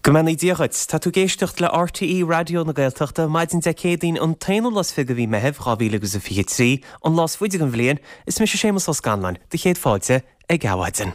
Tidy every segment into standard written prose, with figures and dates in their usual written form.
Gymani diachyd, ta tu géistecht le RTE radio na Gaeltachta, maidin de cédín an tainol las figa bhí mehef rábílagus a fihe trí, an las fuidig an bhléan, is mis sémas os ganlain, de chéad fáilte ag gawaidin.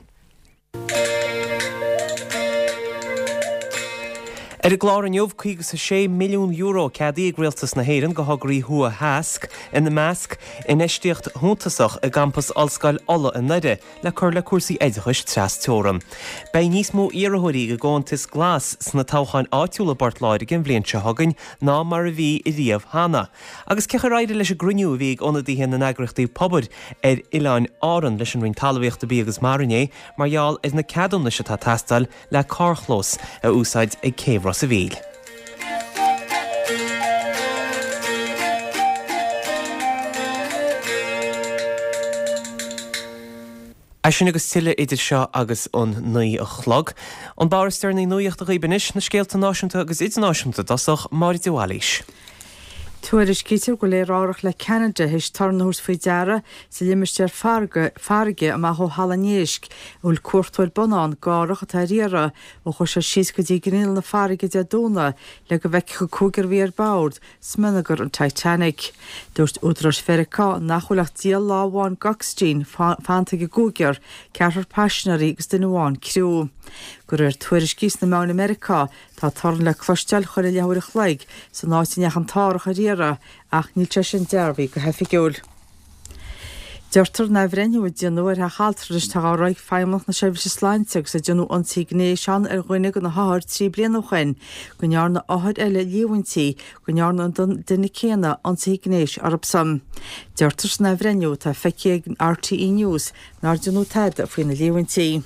A glár an jobh chuigus a €6 milliún cadí griltas na héireann go hograí thua hasc in na measc in eisteocht thúntasach a campus Allscoil Olla in Nide le chur le cuasaí éidechais tras teoram. Bei níos mó iarrthóirí go gáintis glas sna táchain áitiúla bart láide gin bblion se hagann ná mar a bhí i riamh hana. Agus cecha raide leis a gruniú bhí ag onadaithe na nagrachtaí pobad Ileán áran leis an rin talmhaíochta bí agus marné, marall is na ceadam leis atá tastal le carchlós a úsáid ag céimhre sa bhíl. Sin agus tiile idir seo agus an nuí a chlog. An baristeir na nuíocht a ribanis na scéalta náisiúnta agus idirnáisiúnta dasach Máire Dúhailís. Tuairis cítear go léirárach le Canada his tarnús faoi deara sa limirsteir farige am athó halanéisc úl cuairtóil banán gárach atá riara ó chuir sé síos go dtí gníil na farige de dóna le go bheic go cúgur bhíar báird smanagar an Titanic. Dúirt údras fericá nachholach díal láháin gachstín fanta go gúgear ceartar passionary agus duháin criú. Gur tuairis cís na meán America tá tarn le cloisteil chuir leabharach leig san áitineach an tárach a riara ach níl te sin dearbhí go hefigiúil. Deirtar na bhreiniú déanúir a chaltaris tá áráig feimach na sebh sláinteach sa déanú antí gnééisán ghuiine go na háir 3 bliana chuin, go near na áhaid eile líhaintí go near na duine céna antí gnéis arab sam. Deirtar na bhreiniú tá feici RTE News nar déanú tead a faoin na líhaintí.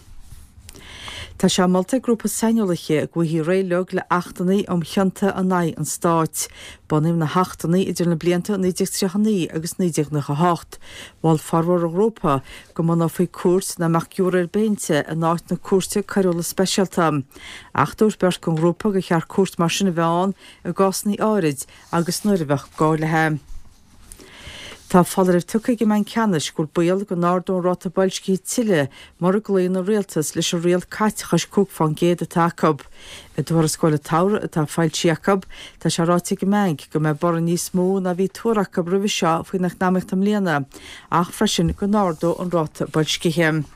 Tá sé molta grúpa seinolacha a gcuithí réileog le 8naí cheanta a 9 an stáit. Banim na 8naí idir na blianta 1939 agus 1998. Bhil farhar Europa go mana faoi cuas na macúir béinte a náit na cuairte Carola Specialta. 8 úr bert go Europa go chear cuas mar sin bheáin a gásnaí árid agus nuair a bheith gáilethe. Tá fáidir tucha go main ceannis gur bual go nárdún ráta bailscí tiile mar a gléon réaltas leis a réal caitechas cúg fan géad a tacob. I dúir scoile tára atá fáilte Jacob tá se ráta go meig go me bar níos mó na bhí tuaach go brumh seo faoi nach námecht am léana ach freisin go nárdó an ráta bailscithe.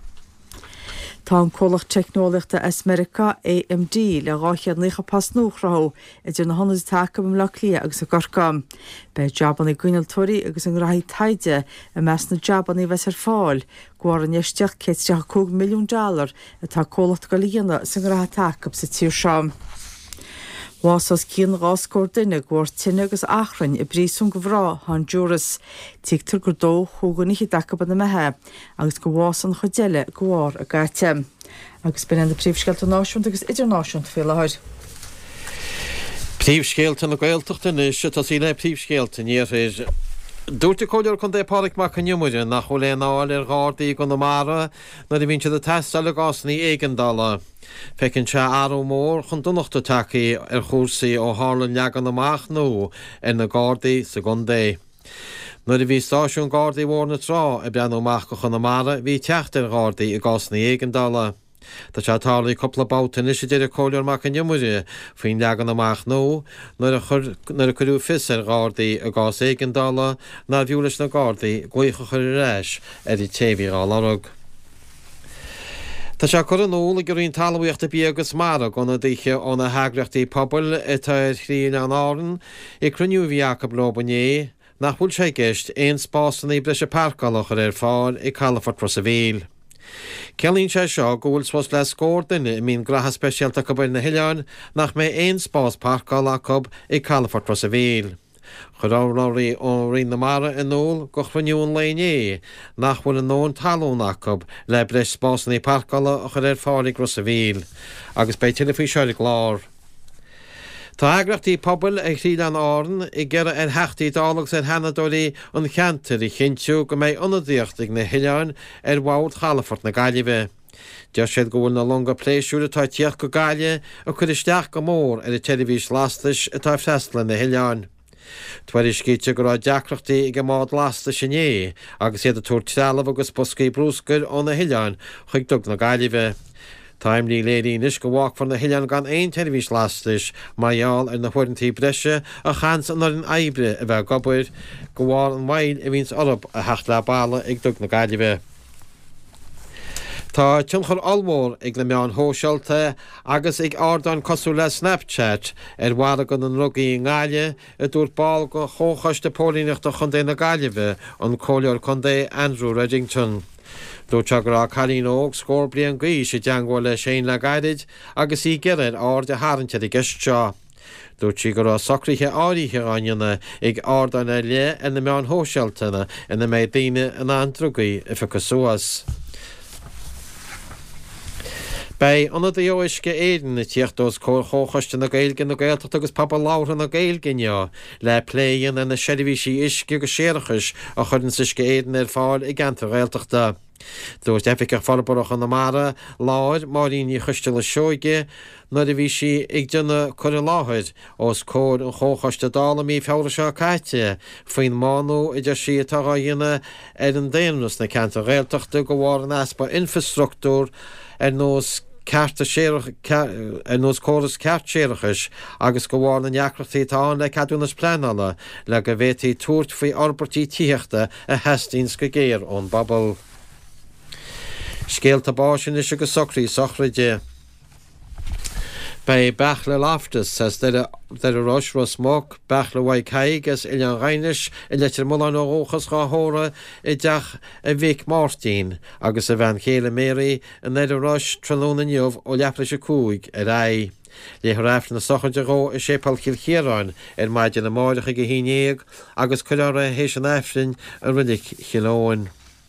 Tá an cólach technoliachta America AMD le ráchiad nícha pas nóchrathó idir na hanas take am le lia agus a gorcam. Bei jabanna gúinaltóirí agus an raí taide a meas na jabanna bheits ar fáil, gohar an eisteach $2 milliún atá cólacht go líana san ratha take sa tír seam. Wásas cían ráscór duine gúir tine agus achrainn i brísún go bhrá Honduras. Tíigtar gur dó thugann i dacab na methe agus go bhásan chudeile gohar a gaite. Agus ben an de príomhscéalta náisiúnta agus idirnáisiúnta fé lehaid. Príomhscéalta na Gaeltachta is tá sí le príomhscéalta níor is dúirte cóidear chun dépáric mar canimuide nach choléon áil ar gádaí go na mara na d bhíonn de testal le gásnaí éigeandala. Fecinn se arú mór chun donachta tacaí ar chósaí ó hálan leagan amach nó ar na gádaí sa gundé. Nuair a bhí stáisiún gádaí mhór na trá a breanú amach go chun na mara, bhí teacht ar gádaí i gásnaí éigeandala. Tá se tálaí coppla báta is idir cóilear mar canimuide faoin leagan amach nó nuair a chuú fis ar gádaí a gás éigeandala ná bhiúlas na gádaí gcuocha chuir réis ar i téhíá larug. Tá se chu an óla gur íon talmhaíochta bí agus mara gona dtíthe óna heagraachtaí pobal atá chrín an áran i cruniú bhí Jacob Lobané nach bhfuil sé gceist éon spásanna breise parcalachar ar fáil i Calafort Rosa Bhíl. Celíonn sé seo go bhfuil spás le scór duine i mín gratha speisialta go na Hileáin nach mé éon spás parcalacha i Calafort Rosa Bhíl. Churáí ó ri na mara in nóil go chfuinún léné nach bhfuil an nón talúnachab le breis spásnaí parcala a chur ar fálaigh Rosa Bhíl, agus bei tuile faoi seoir glár. Tá eagrachtaí pobal ag chríd an áran i gcearra ar heachtaí dálagus ar henadóirí an cheantar i chintiú go méid ionadaíocht ag na Hileáin ar bhád Calafort na Gaillimhe. Deir siad go bhfuil na longa pléisiúr atá tíoch go Gaile a chud isteach go mór ar i televís lastais atá freistla na Hileáin. Tuairis cíte go ráid deacrachtaí i go mád lasta sinné agus iad a túir tealamh agus boscaí brúscair ó na Hileáin chuig dug na Gaillimhe. Táimlí léirínis go bhhac fan na hiilean gan aon televís lastais maiall ar na thuirintí breise a chans an an aibre a bheith gobair go bhháil an mhail a bhíns orb a hecht le balla ag dug na gaiileh. Tá tionchar almór ag le meán hóseilta agus ag ardan cosú le Snapchat bhhara gan an rugaí ngáile a dúirt ball go chóchaiste pólíneachta chundé na gaiileh an cóleor chundé Andrew Reddington. Dúirte go rá Calín óg scór blian gaí sé deanghil le Shane le gaiid agus í geiread áir de háinte i gceist seo. Dúirt sí go rá socríthe áirithe aine ag ardanna le ina meán hóseiltainna ina méid daine an andrugaí a fa cosúas. Bei anna de joisce éan na tíochtós chóchaiste na gailgin na gailteach agus papa lára na gailginneo le pléan na seidirhísí isce go séirechas a chudann isce éan fáil i gceantar gailteachta. Dúirt eficeach fallbarach an na mara láir maríní chuiste le seoige na de bhí si ag duna chuir láthid os cóir an chóchaiste dála mí feabhra seo caite faoin mánú idir si atá dhéine ar an déanús na ceantar gailteachta go bhhar an aspa infrastruchtúr ar nós nos choras ceart séirechas agus go bhháin an neacrachtaí táin le cadúnas pleanala le go bhhétaí túirt faoi orbertí tíochta a heistíns go géir ón Babal. Scéalta báisin is go socraí sochraide. Bei Bechla Loftus says that a rush was smoke, Bechla Waikaigas, Ilian Reinish, Elector Mulano Rojas Rahora, Edach, a Vic Martin, Agus a Van Kele Mary, and then a rush, Trelona Nuv, Oliaprisha Kuig, a Rai. Le after na sochaide go is sépal Kilchéran maidin na máidecha go hínéag agus chuileara hééis an efrin a rindic chilóin.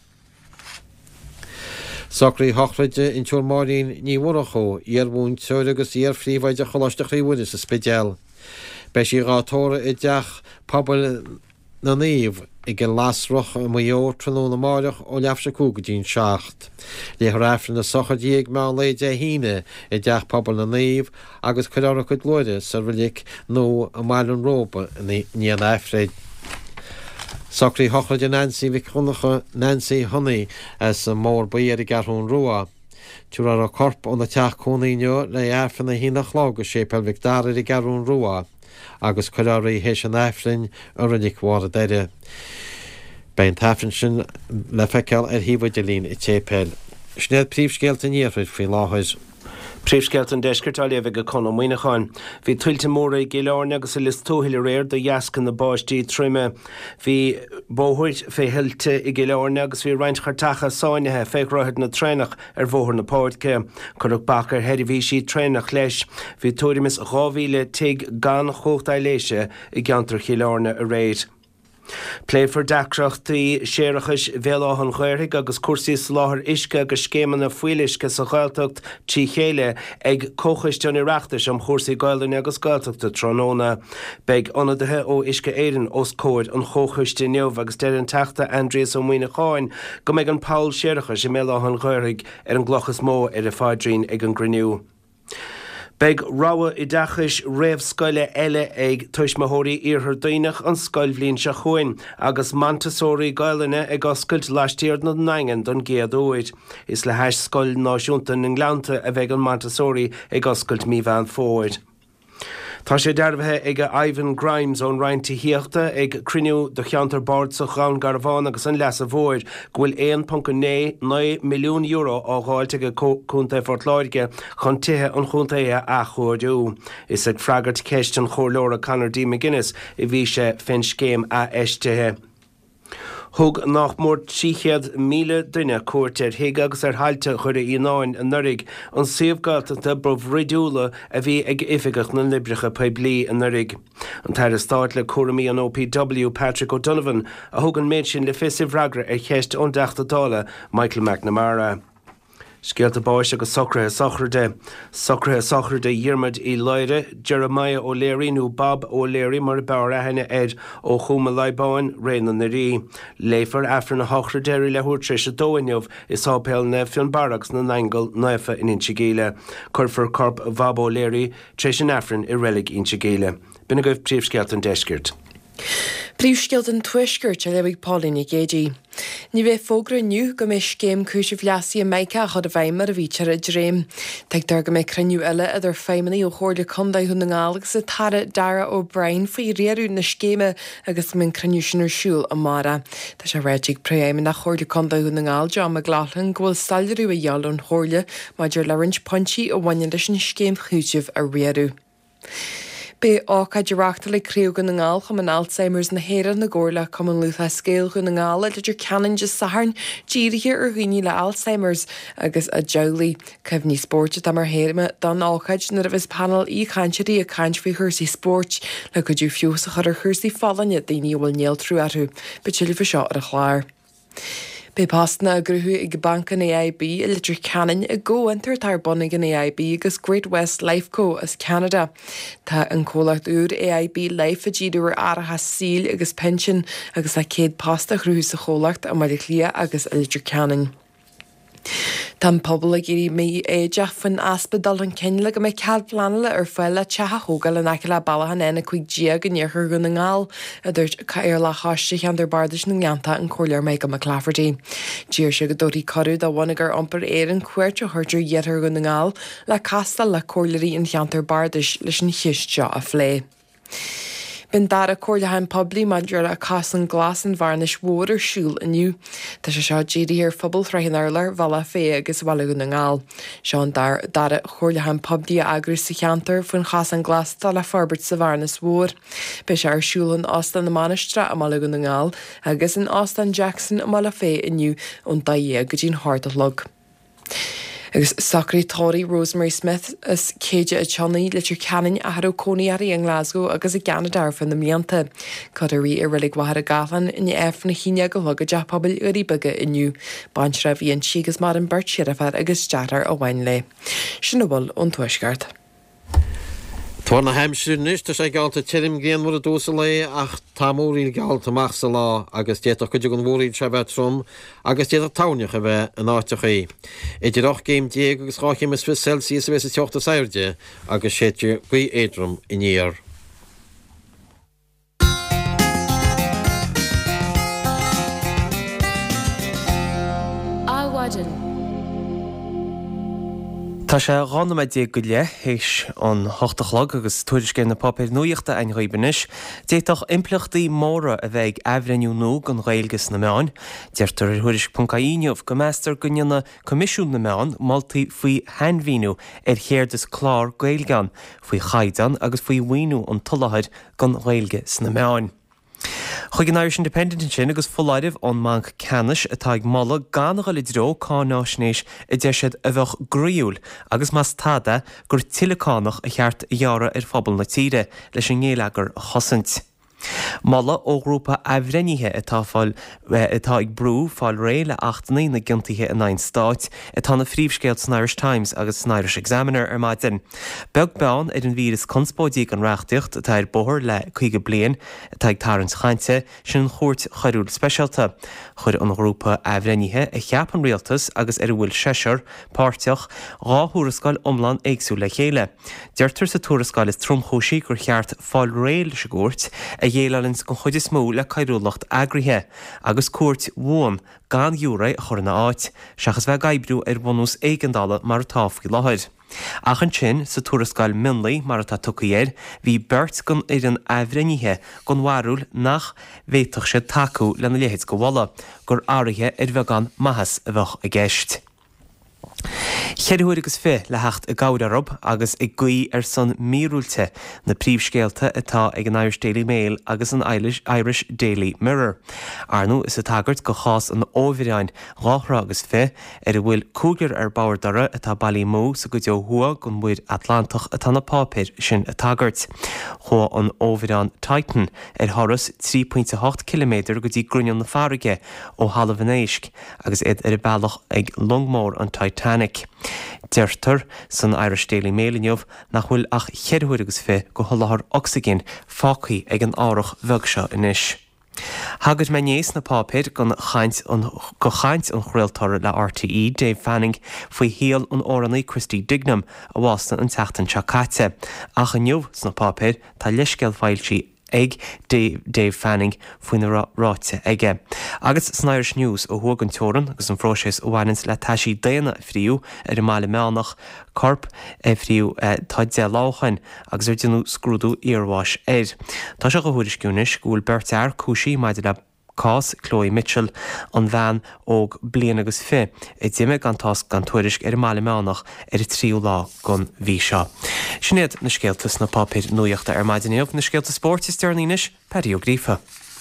Socraí hochraide in túr máín ní bhracho bhún teir agus fríomhaid a choláisteach ríhúine sa spidéal. Bei sí rátóra i deach pobl na níomh i go lasroch a maior tróna máireach ó leafse cúgadín seacht. Le raifrin na sochadíag me léide híine i deach pobl na níomh agus chuileara chud loide sa bhilic nó a mailan rópa ní an éifreid. Socraí hochraide Nancy Vicunacha Nancy Honey as a mór baíar i garún rua. Túr ar a corp ó na teach cónaíineo le éifrin na hínach lága sépel Vicdáir i garún rua. Agus chuilearaí hééis an éifrin a rinnic mhar a deire. Bein tafrin sin le feiceáil ar híomhaide lín i tépel. Snéad príomhscéalta níomhrid faoi láthais. Príomhscéalt an deisceirtáil go chuna muoineáin. Bhí tuilte móra i gcéileáin agus a lis tóhiile réir do dheascan na báistí tríime. Bhí bóthairt fé hiilte i gcéileáin agus bhí roinnt chartacha sáinethe féicráthid na trénach ar bhóthar na páirtce. Chuireadh bachar heidir sí trénach leis. Bhí tuairimmis 2,000 gan chóchtaí léise i gceantar chéileáne a réid. Pléifar deacreachtaí séirechas bhéileáhan ghairthaigh agus cuasaí láthar isce agus scéimeanna fuilisce sa ghailteacht tí chéile ag cóchaisteán iireachtais am chósaí Gaillimh agus Gaeltachta Tróna. Beidh ionadathe ó isce éireann os cóid an chóchaiste neamh agus deir an teachta Andreas ó Muoineáin go mbeidh an Paul séirechas i méileáhan ghairthaigh ar an gclochas mó ar a fádrín ag an griniú. Beidh ráha i dachais réamhscoile eile ag tuismóthirí iarthar daoineach an scoilbhlíonn se chuin agus Montessori Gaillimh ag oscailt laistíar na naingan don géad óid. Is le heis scoil náisiúnta na Nglánta a bheith an Montessori ag oscailt míbhean fóid. Tá sé dearbhathe ag Ivan Grimes ón roinnti híochta ag criniú do cheantar bord sa chan Garbhán agus an leas a bhóid gohfuil 1.9 milliún euro á gháilte go cúnta fortláirge chun tithe an chúntaithe a chuirú. Is ag freagart ceist an chomhlóra Conor D. McGuinness I bhí sé fin scéim a eistethe. Thug nach mór 300,000 duine cuairtear thuig agus ar hailte chuir a íonáin an nurig an siomhgalteachta bromh ridiúla a bhí ag ifigach na librecha peblií an nurig. An tair stáit le cuaramí an OPW Patrick O'Donovan a thug an méid sin le fisimh ragra ar cheist ón deachtadála Michael McNamara. Scéalta báis agus socrathe socrde dhiarmid I leire Jeremiah O'Leary nó Bob O'Leary mar bear aithne ed ó chuma leibáin réan na rí. Léifar afar na hochradéirí le thuair tris a dóinneamh is ápéil na fion barags na naingal naifa in Inchigéile. Curfar corp Bob O'Leary tris an afran I relic Inchigéile. Bina goibh príomhscéalt an deiscirt. Príomhscéalt an tuisgurt a lebh Paulín gédí. Ní bheith fógra nniu go mé céim cúise bhleasí a meice chud a bhaimar a bhítear a dréim. Teag dar go mé cruniú eile idir féimení ó chóirla condaid chun na ngálaach sa tara Dara O'Brien faoi réarú na scéime agus min cruniú sin siúil a mara. Tá sé réidigh préim nach chóirla condaid chun na ngáil John McLaughlin gohfuil stailirú a dheall an chóirla maidir leirint pontí ó bhaine leis an scéim chúisih a réarú. Bé ácha dereachta le críú go na ngáil chum an Alzheimer's na héad na ggóirla cum an lutha scéal go na ngála idir ceann de saharn díirithe ar ghuiní le Alzheimer's agus a deolaí cebh ní spórte am mar héirime don áchaid na bhís panel í chainteirí a caint faoi chuirsaí spórt le go dú fiús a chur ar chuirsaí fallane daoine bhfuil néal trúarú, be tuilí fa seo ar a chláir. Bé pastna a gruthu ag bank an AIB a litir canan a ggóantar tar bonnig an AIB agus Great West Lifeco as Canada. Tá an cólacht úr AIB Life a ddíúir áirithe síl agus pension agus a céad pasta gruthu sa chólacht a mar lia agus a litir canan. Tá pobl a géirí mé éideach fan aspadal an cinle go mé cead planala ar foiile tethathógal an aice le bailachan ena chuig dia go níorchar go na ngáil a dúirt cair le háiste chean ar bardais na ngeanta an choirlear méid go McLafferty. Díir se go dóí carú a bhanagar ampar éan cuairt a thuirtir dhéar go na ngáil le castal le choirleirí an cheantar bardais leis an chiisteo a phlé. Ben dar a cóirlehain poblí maidir a cas an glas an bharnis mhór ar siúil aniu. Tá sé seo géirí ar phobal thraithin airlar bhela fé agus bhela go na ngáil. Seán dar a cóirlehain poblí a agru sa cheantar faoin chas an glas tá le forbert sa bharnis mhór. Be sé ar siúil an Austin na Manistra a mala go na ngáil agus an Austin Jackson a mala fé aniu ón daí go dín háirtalog. Agus Secretary Rosemary Smith is céide a Johnny litir canan a harú cóníarí an Glasgow agus a Ganadar fan na mlíanta. Codarí ar rilig wahar a galan in efna híine go lug a deapabil urí buga iniu. Bansra bhí an sígus mar an bert siarafar agus deatar a bhain le. Sin bhil ón tuisgart. Tá na heimsúnis tá sé gáilta tirim géan mura dósa le ach tá mórí gáilta mach sa lá agus déach chuide an mórín se bheith trom agus déad táneach a bheith an áitechaí. Idirach géim dé agus ráchéim is Celsius a bheits a teachta sairde agus séidir gui éadrom in níor. Tá sé ranna dé go le héis an 8 agus tuairis cé na papir nuíochta ein roibanis, déach implachtaí móra a bheith ehrenniú nó an réilgus na meáin, deirtar thuiris.caíneomh go meastar gonneanna comisiún na meáin maltaí faoi henmhíú ar chéirdas chlár gailgan, faoi chaidan agus faoi mhaoinú an tullaid gan réilge na meáin. Chuig an Irish Independent sin agus fullaidh an manc canis atá ag mala gan go le dro cá náisnéis I d deisiad a bheith gríúil agus más tada gur tiileánach a cheart dheara ar phobal na tíre leis an ngéileagar chosint. Mala ó grúpa ehrenithe atá ag brú fáil ré le 8 na gintaithe in 9 stáit atá na phríomhscéalt san Irish Times agus san Irish Examiner ar maidin. Beg beán ar an víras conspóidí an reachtaocht atá ar bóthir le 5 bliain atá ag tarrans chainte sin an chóirt chairúil speisialta. Chur an grúpa ehrenithe a cheap an rialtas agus ar bhfuil séisiir páirteach rá thuarascáil omlan éagsú le chéile. Deirtar sa tuarascáil is tromchóisí gur cheart fáil réil se gúirt a dhélalins go chuide smó le cairúlacht agrithe agus cuairt mhuam gan euro chur na áit, seachas bheith gaibrú ar bhunús éigeandála mar táfcaí láthir. Ach an sin sa tuarascáil Minley mar atá tucaíir, bhí beirt gon ar an ehrenithe gon mharúil nach bhéiteach sé taú lena léhéid go bhla, gur áirithe ar bheith gan maithas a bheith a gceist. Cheirúir agus fé le hecht a gádarab agus ag gaí ar san míúilte na príomhscéalta atá ag an Irish Daily Mail agus an Irish Daily Mirror. Arnú is a tagart go chás an óbhíreáin ráthra agus fé ar a bhfuil cúgur ar báardara atá bailí mó sa go deo thua gon muid Atlantach atá na pápéir sin a tagart. Chua an óbhíreán Titan ar thoras 3.8 km go dtí grúnean na farige ó Hallavenéisc agus iad ar a bailach ag Longmór an Titanic. Deirtar san Irish Daily Mail inniuh nach bhfuil ach cheirúir agus fé go thulathair oxygén fácaí ag an áireach bheg seo inis. Hagad me níos na pápéir go chaint an chréaltóir le RTE Dave Fanning faoi híal an órannaí Christy Dignam a bhástan an teachtain Chacate. Ach aniuh sna pápéir tá leisceal fáiltí ag Dave Fanning faoin na ráite aige. Agus Irish News ó thugan teoran agus an phróisis óhainins le taisí déana fríú ar I mála meánach corp fríú taid de láchain agus ar denú scrúdú iarháis éir. Tá se go thuirisciúnis gúil beirt ar cúsí maidir le Cás Chloe Mitchell an bhean óg blian agus fé I d diime gan tás gan tuairisc ar mála meánach ar tríú lá gon bhí seo. Sinnéad na scéaltas na papir nuíochta ar maidineomh na scéalta sport is dearníis Paddy O'Grifa.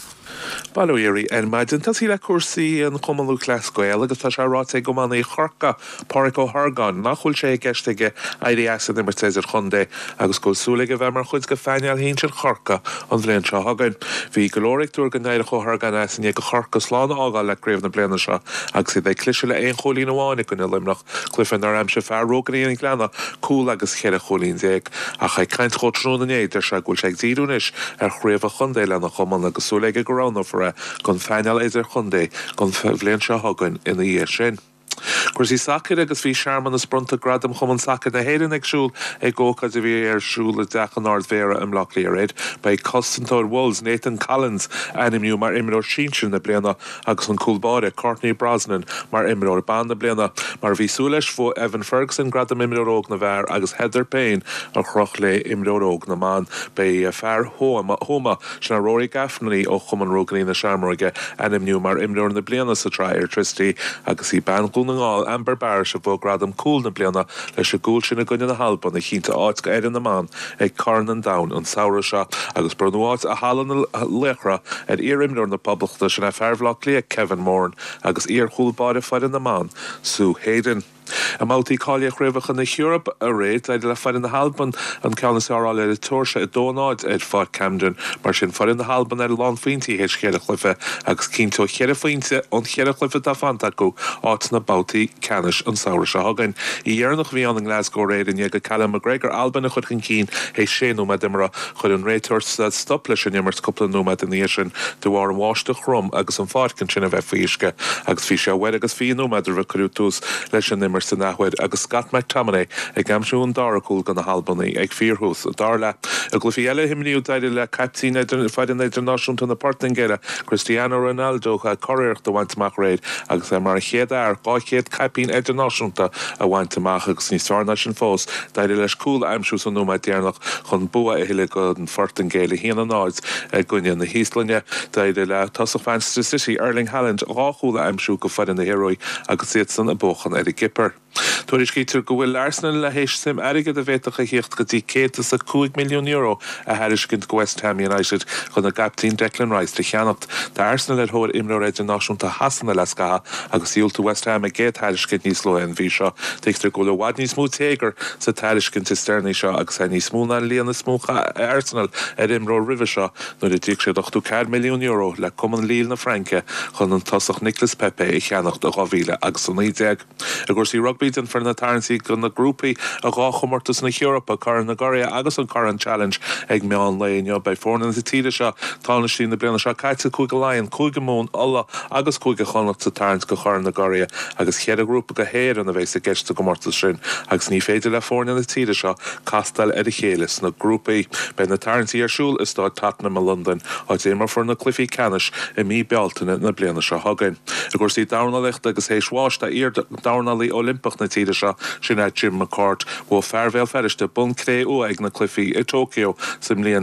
Balúirí an maidin tá sí le cuasaí an chumanú clascoil agus tá se ráte go manna chorca Páric Ó Hargan nachhfuil sé geisteige IDS nimmer téidir chundé agus go súlaige bheith mar chud go feineal hín sin chorca an bléon seo hagan. Bhí golóric dúr go néire Ó Hargan as go chorca sláán ágáil le gréibh na bliana seo agus sé clise le éon cholín amháinnig go limnach clufan ar am se fearrógan íon gleanna cúil agus chéad cholín déag a cha caint chotrúna éidir se gúil sé díúnis ar chréibh a chundé lena chuman agus súlaige go rán for gon feinal idir chundé gon bléon seo hagan ina dhé sin. Cuirsí sacr agus bhí seaarman na sprunta gradam chuman sacr na héireann agsúl ag ggócha de bhí ar siúla dechan Ardmhéara im Loch Léiread by Constantor Wolves Nathan Collins animú mar imreoir sin na bliana agus an cúlbáire Courtney Brosnan mar imreoir ban na bliana mar bhí súleis fó Evan Ferguson gradam imreoróg na bhar agus Heather Payne ar chroch le imreoróg na man by fear Homa sin a Rory Gaffney ó chuman róganí na seaarmóige animú mar imreoir na bliana sa Trier Tristí agus í ban Gúnaáil Amber Barr se bó gradam cúl na bliana leis a gúil sin na gunne na halban na chínta áit go éireann na man ag Carnan Down an saoire seo agus brunúáit a halan lechra ar irimreoir na poblachta sin a fearhlach lé Kevin Moran agus iarchúlbáide faidan na man Sue Hayden. A mátaí cáileach roimhach na Europe a réid leidir le faidan na halban an ceannas áráil ar a tuairse a dónáid ar fad Camden mar sin faidan na halban ar lán faointí héis chéad chluife agus cínto chéad faointe an chéad chluife tá fanta go áit na bátaí canis an saoire se hagan. I dhearnach bhí an Glasgow réid in go Callum McGregor Alban a chud chin cín é sé nómad imra chud an réitúir stop leis an immert coppla nómad in sin do bhar an bháiste chrum agus an fácin sin a bheith faoisce agus bhí sé bhfuil agus bhí nómad ar bheith cruútús leis an immert san nachhuid agus Scott McTominay ag gamsún daracúil gan na halbannaí ag fíorthús a darla a glufi eile himniú daidir le captín faidan idirnáisiúnta na Portingéire Cristiano Ronaldo a choireacht a bhaintach réid agus mar a chéad gáchéad capín idirnáisiúnta a bhaintach agus níos fearna sin fós daidir leis cúil aimsú san nómaid déarnach chun bua a hiile go an Portingéile híana náid ag gunne na híslanne daidir le tasach Manchester City Erling Haaland ráchúla aimsú go faidan na herói agus siad san a bóchan ar i gipper. Tuairis cítear go bhfuil Arsenal le héis sim aige de bhéach a hiocht go dtí cétas a €2 milliún a heiriscint go West Ham United chun na gaptín Declan Rice de cheannacht. Tá Arsenal ar thóir imreoir idirnáisiúnta hasanna le scatha agus íolta West Ham a géad heiriscint níos leo an bhí seo. Teachtar go le bhhaid níos mú téagar sa heiriscint is stearnaí seo agus é níos múna líana smúcha Arsenal ar imreoir ribh seo nuair a dtí sé €4 milliún le cuman líl na Franke chun an tosach Nicholas Pepe i cheannacht a 2000 agus an 90. A gcuirsaí rugby den for na tarnsaí gon na grúpaí a gáchomortas na Europa Caran na Goria agus an Caran Challenge ag meán léonio bei fórna sa tíide seo tána sí na bliana seo caiite cúig láin cúig mún alla agus cúig chonacht sa tarns go Caran na Goria agus chead a grúpa go héir an a bheits a geiste go mortas sin agus ní féidir le fórna na tíide seo castal ar a chélas na grúpaí bei na tarnsaí arsúl is tá Tottenham a London áit é mar for na Cliffy Canis i mí bealtaine na bliana seo hagan. A gcuirsaí damhnalacht agus héisháist a ír damhnalaí Olympach na tíide seo sin Jim McCourt bó fearvéil feriste bun cré ó ag na Cliffy i Tokyo sim líon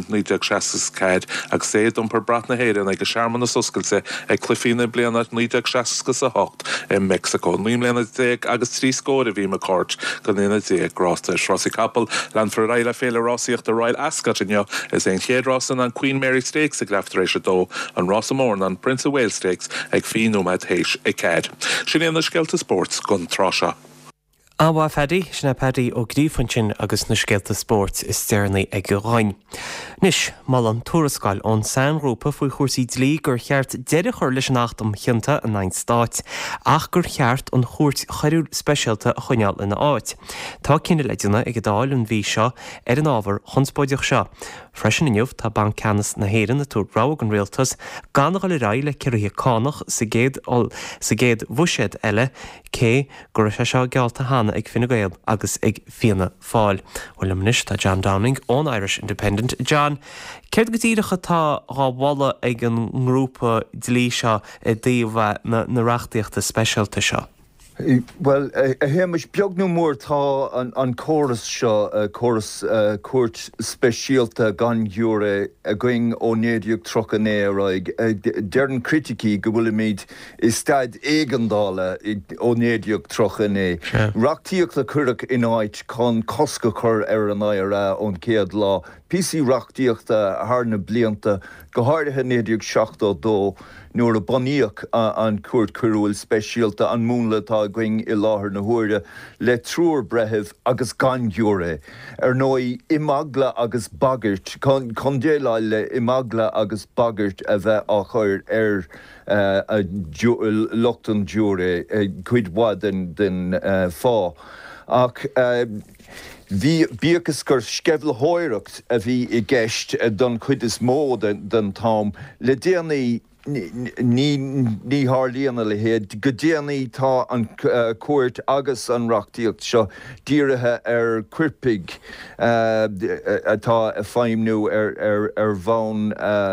1960 agus sé dumpar brat na héireann ag go seaarman na suscailte ag Cliffy na bliana 1968 in Mexico. Ní mbliana 10 agus 3 scóir a bhí McCourt go líana 10 grásta Rossi Capel land for Raila féle Rossiíocht a Royal Ascot inne is ein chéad Rossan an Queen Mary Stakes ag leaftaréis dó an Rossamórn an Prince of Wales Stakes ag fínomad héis ag cad. Sin éana scealta sports gon trasha. Áha Paddy sinna Paddy ó gríomhann sin agus na scéalta sport is stearnaí ag go ráin. Nis má an túrascáil ón Sanrúpa faoi chósaí dlí gur cheart deireadh chuir leis an achtam chianta a 9 stáit ach gur cheart an chóirt choirú speisialta a chuineáil ina áit. Tá cinenne leideanna ag dáil an bhí seo ar an ábhar chunspóideach seo. Freisin inniuh tá ban canas na héireann na túrrá an réaltas gan go le ra le ceirthe cánach sa géad bhuiséad eile cé gur se seo gealta hána Seanna ag Fine Gael agus ag Fianna Fáil. Bhfuil muis tá John Downing ón Irish Independent. John, céir go dtíirecha tá ráhla ag an ngrúpa dlí seo i dtíomh na reachtaíochta speisialta seo? Well, a héimeis beag nó mór tá an chóras seo chóras cuairt speisialta gan euro a going ó néadíoch trochanéraig. Dearan criticí go bhfuil míid is staid éigeandála ó néadíoch trochané. Reachtaíochta cuireach in áit chun cosca chur ar an éire ón céad lá. PC reachtaíochta thar na blianta go háirithe néadíoch 72 nuair a buníoch an cuairt cuireúil speisialta an múnla tá going i láthair na huaire le trúr brethimh agus gan euro. Ar nói imagla agus bagairt, chun déile le imagla agus bagairt a bheith á chuir ar lochtan euro cuid bhá den fá. Ach bíochas gur scebhla hóireacht a bhí i gceist don chuid is mó den tám le déanaí ní hálíana le héad, go déanaí tá an cuairt agus an reachtaíocht seo díirithe ar cuirpig atá a féimnú ar bhán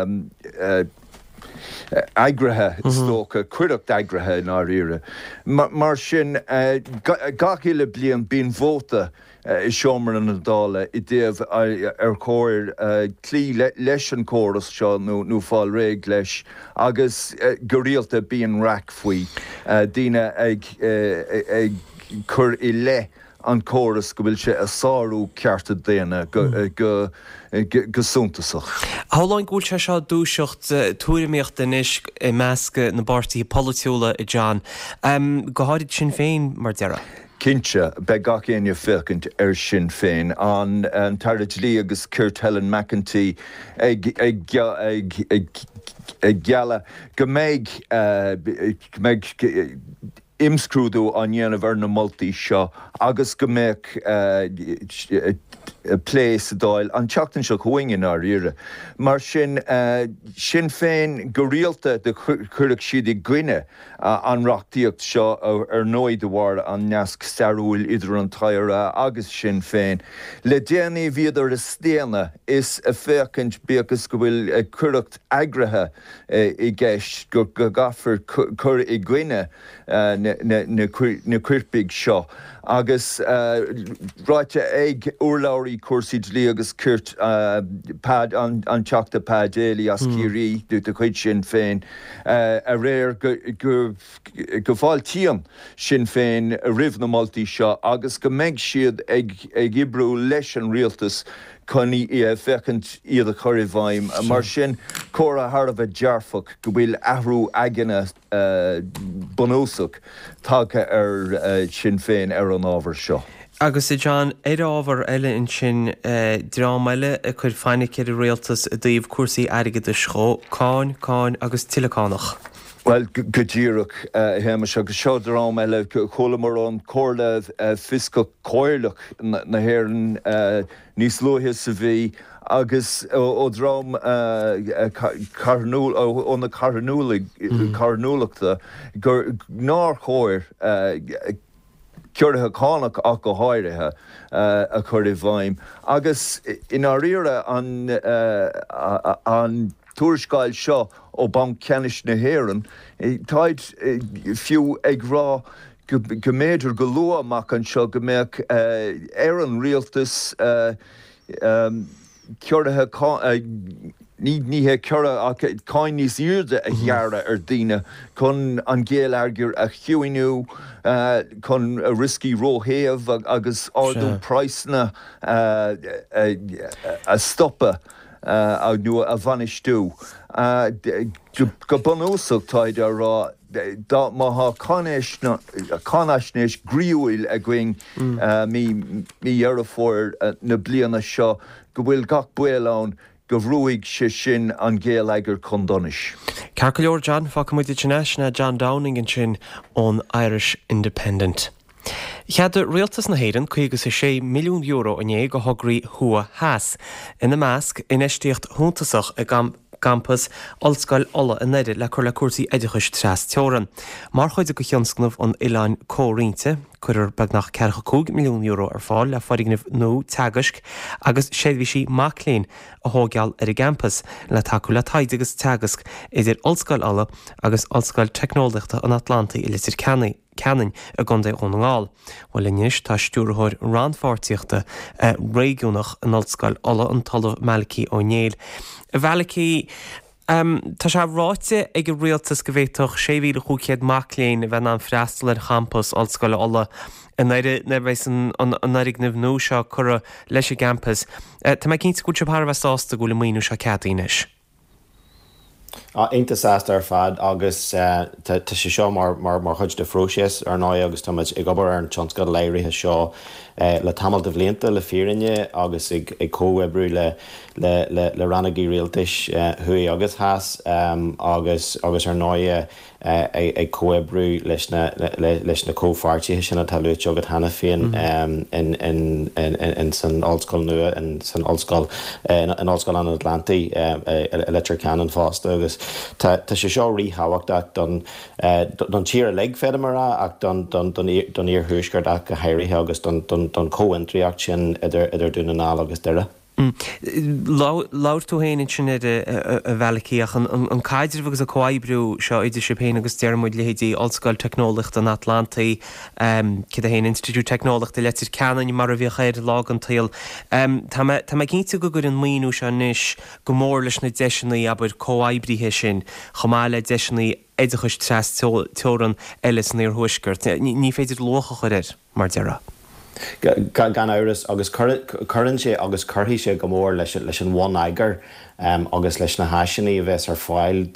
agrathe stócha, cuireacht agrathe ná riire. Mar sin gacile blian bíon vóta I seomar an dála I déobh ar chóir clí leis an córas seo nó fáil réig leis agus go rialta bíon rac faoi daoine ag chur I le an córas go bhfuil sé a sáú cearta déana go súntasach. Háláin gúil se seo dúiseocht túirimíocht inis I measca na bartaí politiúla I John. Go háid sin féin mar deire? Cinse be gach éine fécint ar sin féin an tarid lí agus Kurt Helen McEntee ag geala go méid imscrúdú an dhéanamh ar na moltaí seo agus go méid pléis dáil an teachtain seo chuingin ar ire. Mar sin féin go rialta de chuireach siad I gcuine an reachtaíocht seo ar nóid bhhar an neasc starúil idir an taire agus sin féin. Le déanaí bhíidir is stéana is a fécint beagas go bhfuil cuireacht agrathe I gceist go gafar chur I gcuine na cuirpig seo. Agus ráite ag urlairí cuasaí dlí agus cuirt pad an teachta pad éalaí as círí dúirt a chuid sin féin a réir go bháil tíam sin féin a ribh na moltaí seo agus go méid siad ag ibrú leis an rialtas chuní fecint iad a chuir bhaim mar sin córa thar bheith dearfach go bhfuil ahrú aigena bonúsach tácha ar sin féin ar an ábhar seo. Agus I John, ábhar eile in sin drámaile a chuir fáinnig ar a réaltas a dtíobh cuasaí aige de seo, cáin agus tileánach. Well, go ddíireach héimeis agus seo drám eile cholamar an cóirleh fisca cóirlach na hhéireann níos luithe sa bhí agus ó drám óna carnúlaachta gur nár chóir ceirthe cánach ach go háirithe a chur I bhaim. Agus in áíire an túairscáil seo ó ban ceannis na hhéireann, táid fiú ag rá go méidir go lua amach an seo go méid ar an rialtas ceirthe níthe cearra cáin níos úrda a ghearra ar daoine chun an ggéal airgear a chiúinú chun a riscí róthéamh agus ardú praisna a stoppa a nua a bhainistú. Go bunúsach táid a rá dá maitha cáneisnéis gríúil a going mí dhearafóir na bliana seo go bhfuil gach builán go bhrúigh sé sin an ggéal aigear chun donis. Cear go leor John fácamid Itneis na John Downing in sin ón Irish Independent. Cheadú rialtas na héireann €6 milliún ané go hograí thua heas ina measc in éistíocht thúntasach a campus Olscoil Ola in Neidir le chur le cuasaí éideachais tras teoran. Mar chuide go cheanscnamh an Ileán Córínte, chuir bag nach €2 milliún ar fáil le fáignimh nó teagasc agus séadhí sí macléin a thógeall ar a campus le taú le taid agus teagasc idir Olscoil Ola agus Olscoil Technolachta an Atlanta i litir Canan a gundé ónáil. Bhil inis tá stúrthir ranfáirtíochta réigiúnach an Olscoil Ola an talamh Malachi O'Neill. Malachi, tá sé ráite ag go rialtas go bhhéitoch 6,500 macléin a bheith an freastal ar campus Olscoil Ola in bheits an nairimh nó seo chur leis a campus. Tá mé cinnta gúte Parvastásta go le míú se ceadaínis. Intas ar fad agus tá sé seo mar chuid de fróisias ar ná agus táid ag gobar ar an tionscad léirithe seo le tamil de bhlianta le fírinne agus ag cówebrú le rannaí rialtais thuí agus háas agus ar náide ag cówebrú leis na cófáirtí sinna talúte agad hena féin in san Olscoil nua in san Olscoil an Atlantaí electric canon fásta agus tá sé seo ríthhacht don tíar le fedamara ach don íor thuúsgart ach go heirithe agus don cóintriacht sin idir dúna ná agus deire. Lair tú héanaan sin a bhealachíach an caidir agus a coibrú seo idir sé péin agus dearmid lehéidí Olscoil Technolachta an Atlantaí cid a héana Institute Technolachta letir Canan mar a bhí chéir lá an taal. Tá mé cinnte go gur an míú se níos go mór leis na deisinaí aber coibríthe sin chomáile deisinaí éidechas tras teoran eiles níor thuisgurt. Ní féidir locha chuir mar deara. Gan áras agus chuann sé agus chuirthaí sé go mór leis an bhain aigear agus leis na háisinaí a bheits ar fáil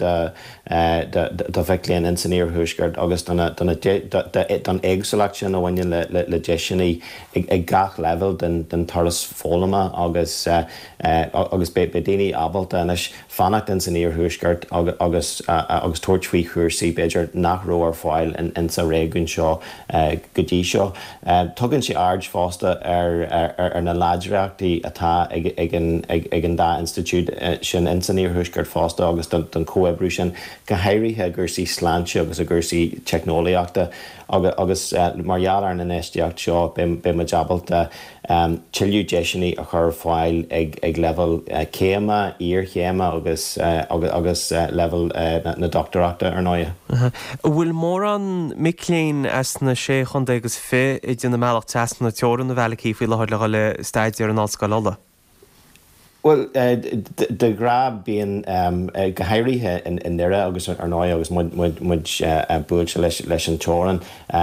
do bheiclíonn insaníor thuisgart agus don éagsúlacht sin a bhaine le deisinaí ag gach level den tarras fólama agus be daoine abalta inis fannacht insaníor thuisgart agus tuairtfaoi chuirsaí beidir nach ró ar fáil in sa réigiún seo go dtí seo. Tugann sé ard fásta ar na láidireachtaí atá ag an dá institút sin insaníor thuisgart fásta agus don cówebrú sin go heirithe gursaí sláinte agus a gursaí technoliaachta agus margheall ar na neisteacht seo be ma jabalta tiilú deisinaí a chur fáil ag level céama, íorchéama agus level na doctorachta ar náide. Bhfuil mór an micléin as na sé chun agus fé i dtí na meach teas na teoran na bhealaí fao lethir le staidir an Olscoil Ola. Well, de grab bíon go heirithe in nire agus ar náid agus muid búilte leis an teoran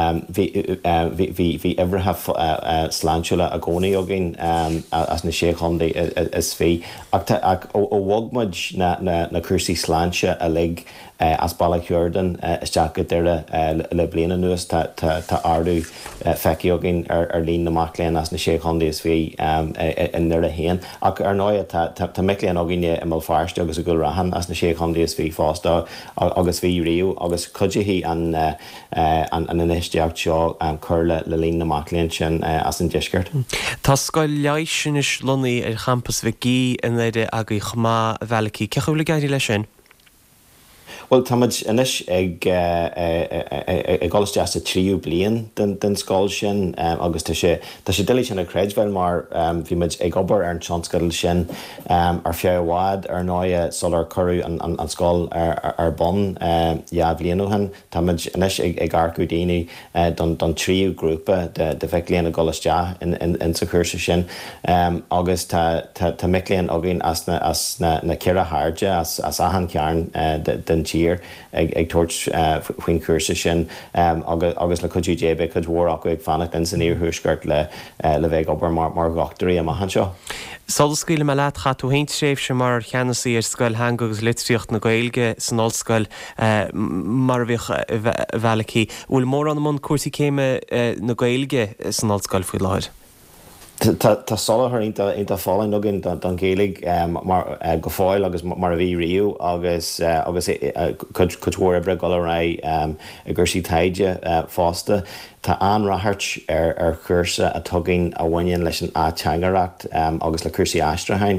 bhí ibrithe sláintúla a gcónaí agin as na sé chundaí is fé ach ó bhagmuid na cuasaí sláinte a lig as Balla Jordan isteach go deire le bliana nuas tá ardú feici agin ar líon na macléin as na sé chundaí is fé in nire héan ach ar náid tá micléan agine i fearste agus a go rahan as na sé chundaí is fé fásta agus bhí riú agus chuidehí an inisteacht seo chur le líon na macléin sin as an disgurt. Tá scoil leis sin is lunaí ar campus bheith in éide a go chumá bhealaí. Ce chuh le gaiirí lei sin? Well, táid inis ag gáiste tríú blion den scáil sin agus tá sé duine sin a creidhfuil mar bhí muid ag obair ar an tionscadal sin ar fearháid ar náide solar choú an scáil ar bon blianúhan táid inis ag arcú daoine don tríú grúpa de bheiclíonn a gáiste in sa chuirsa sin agus tá micléonn agin as na ceire háirde as ahan cearn den tír ag tuairt faoin cuasa sin agus le chuidú débe chud mhór acu ag fannacht in san íor thuisgart le bheith obair mar gachtarí a maihan seo. Solscoile me leat chatú haint séh sem mar cheannaí ar scoil hang agus litríocht na Gaeilge san Olscoil mar bhíoch bhealaí. Bhfuil mór an món cuasaí céime na Gaeilge san Olscoil faoi láir. Tá solar inta fáin agin don Gaeilge mar go fáil agus mar a bhí riú agus chudhór ibre go ra a gcursí taide fásta. Tá anrathart ar chuirsa a tugainn a bhain leis an áteangaracht agus le chuirsaí Astrahain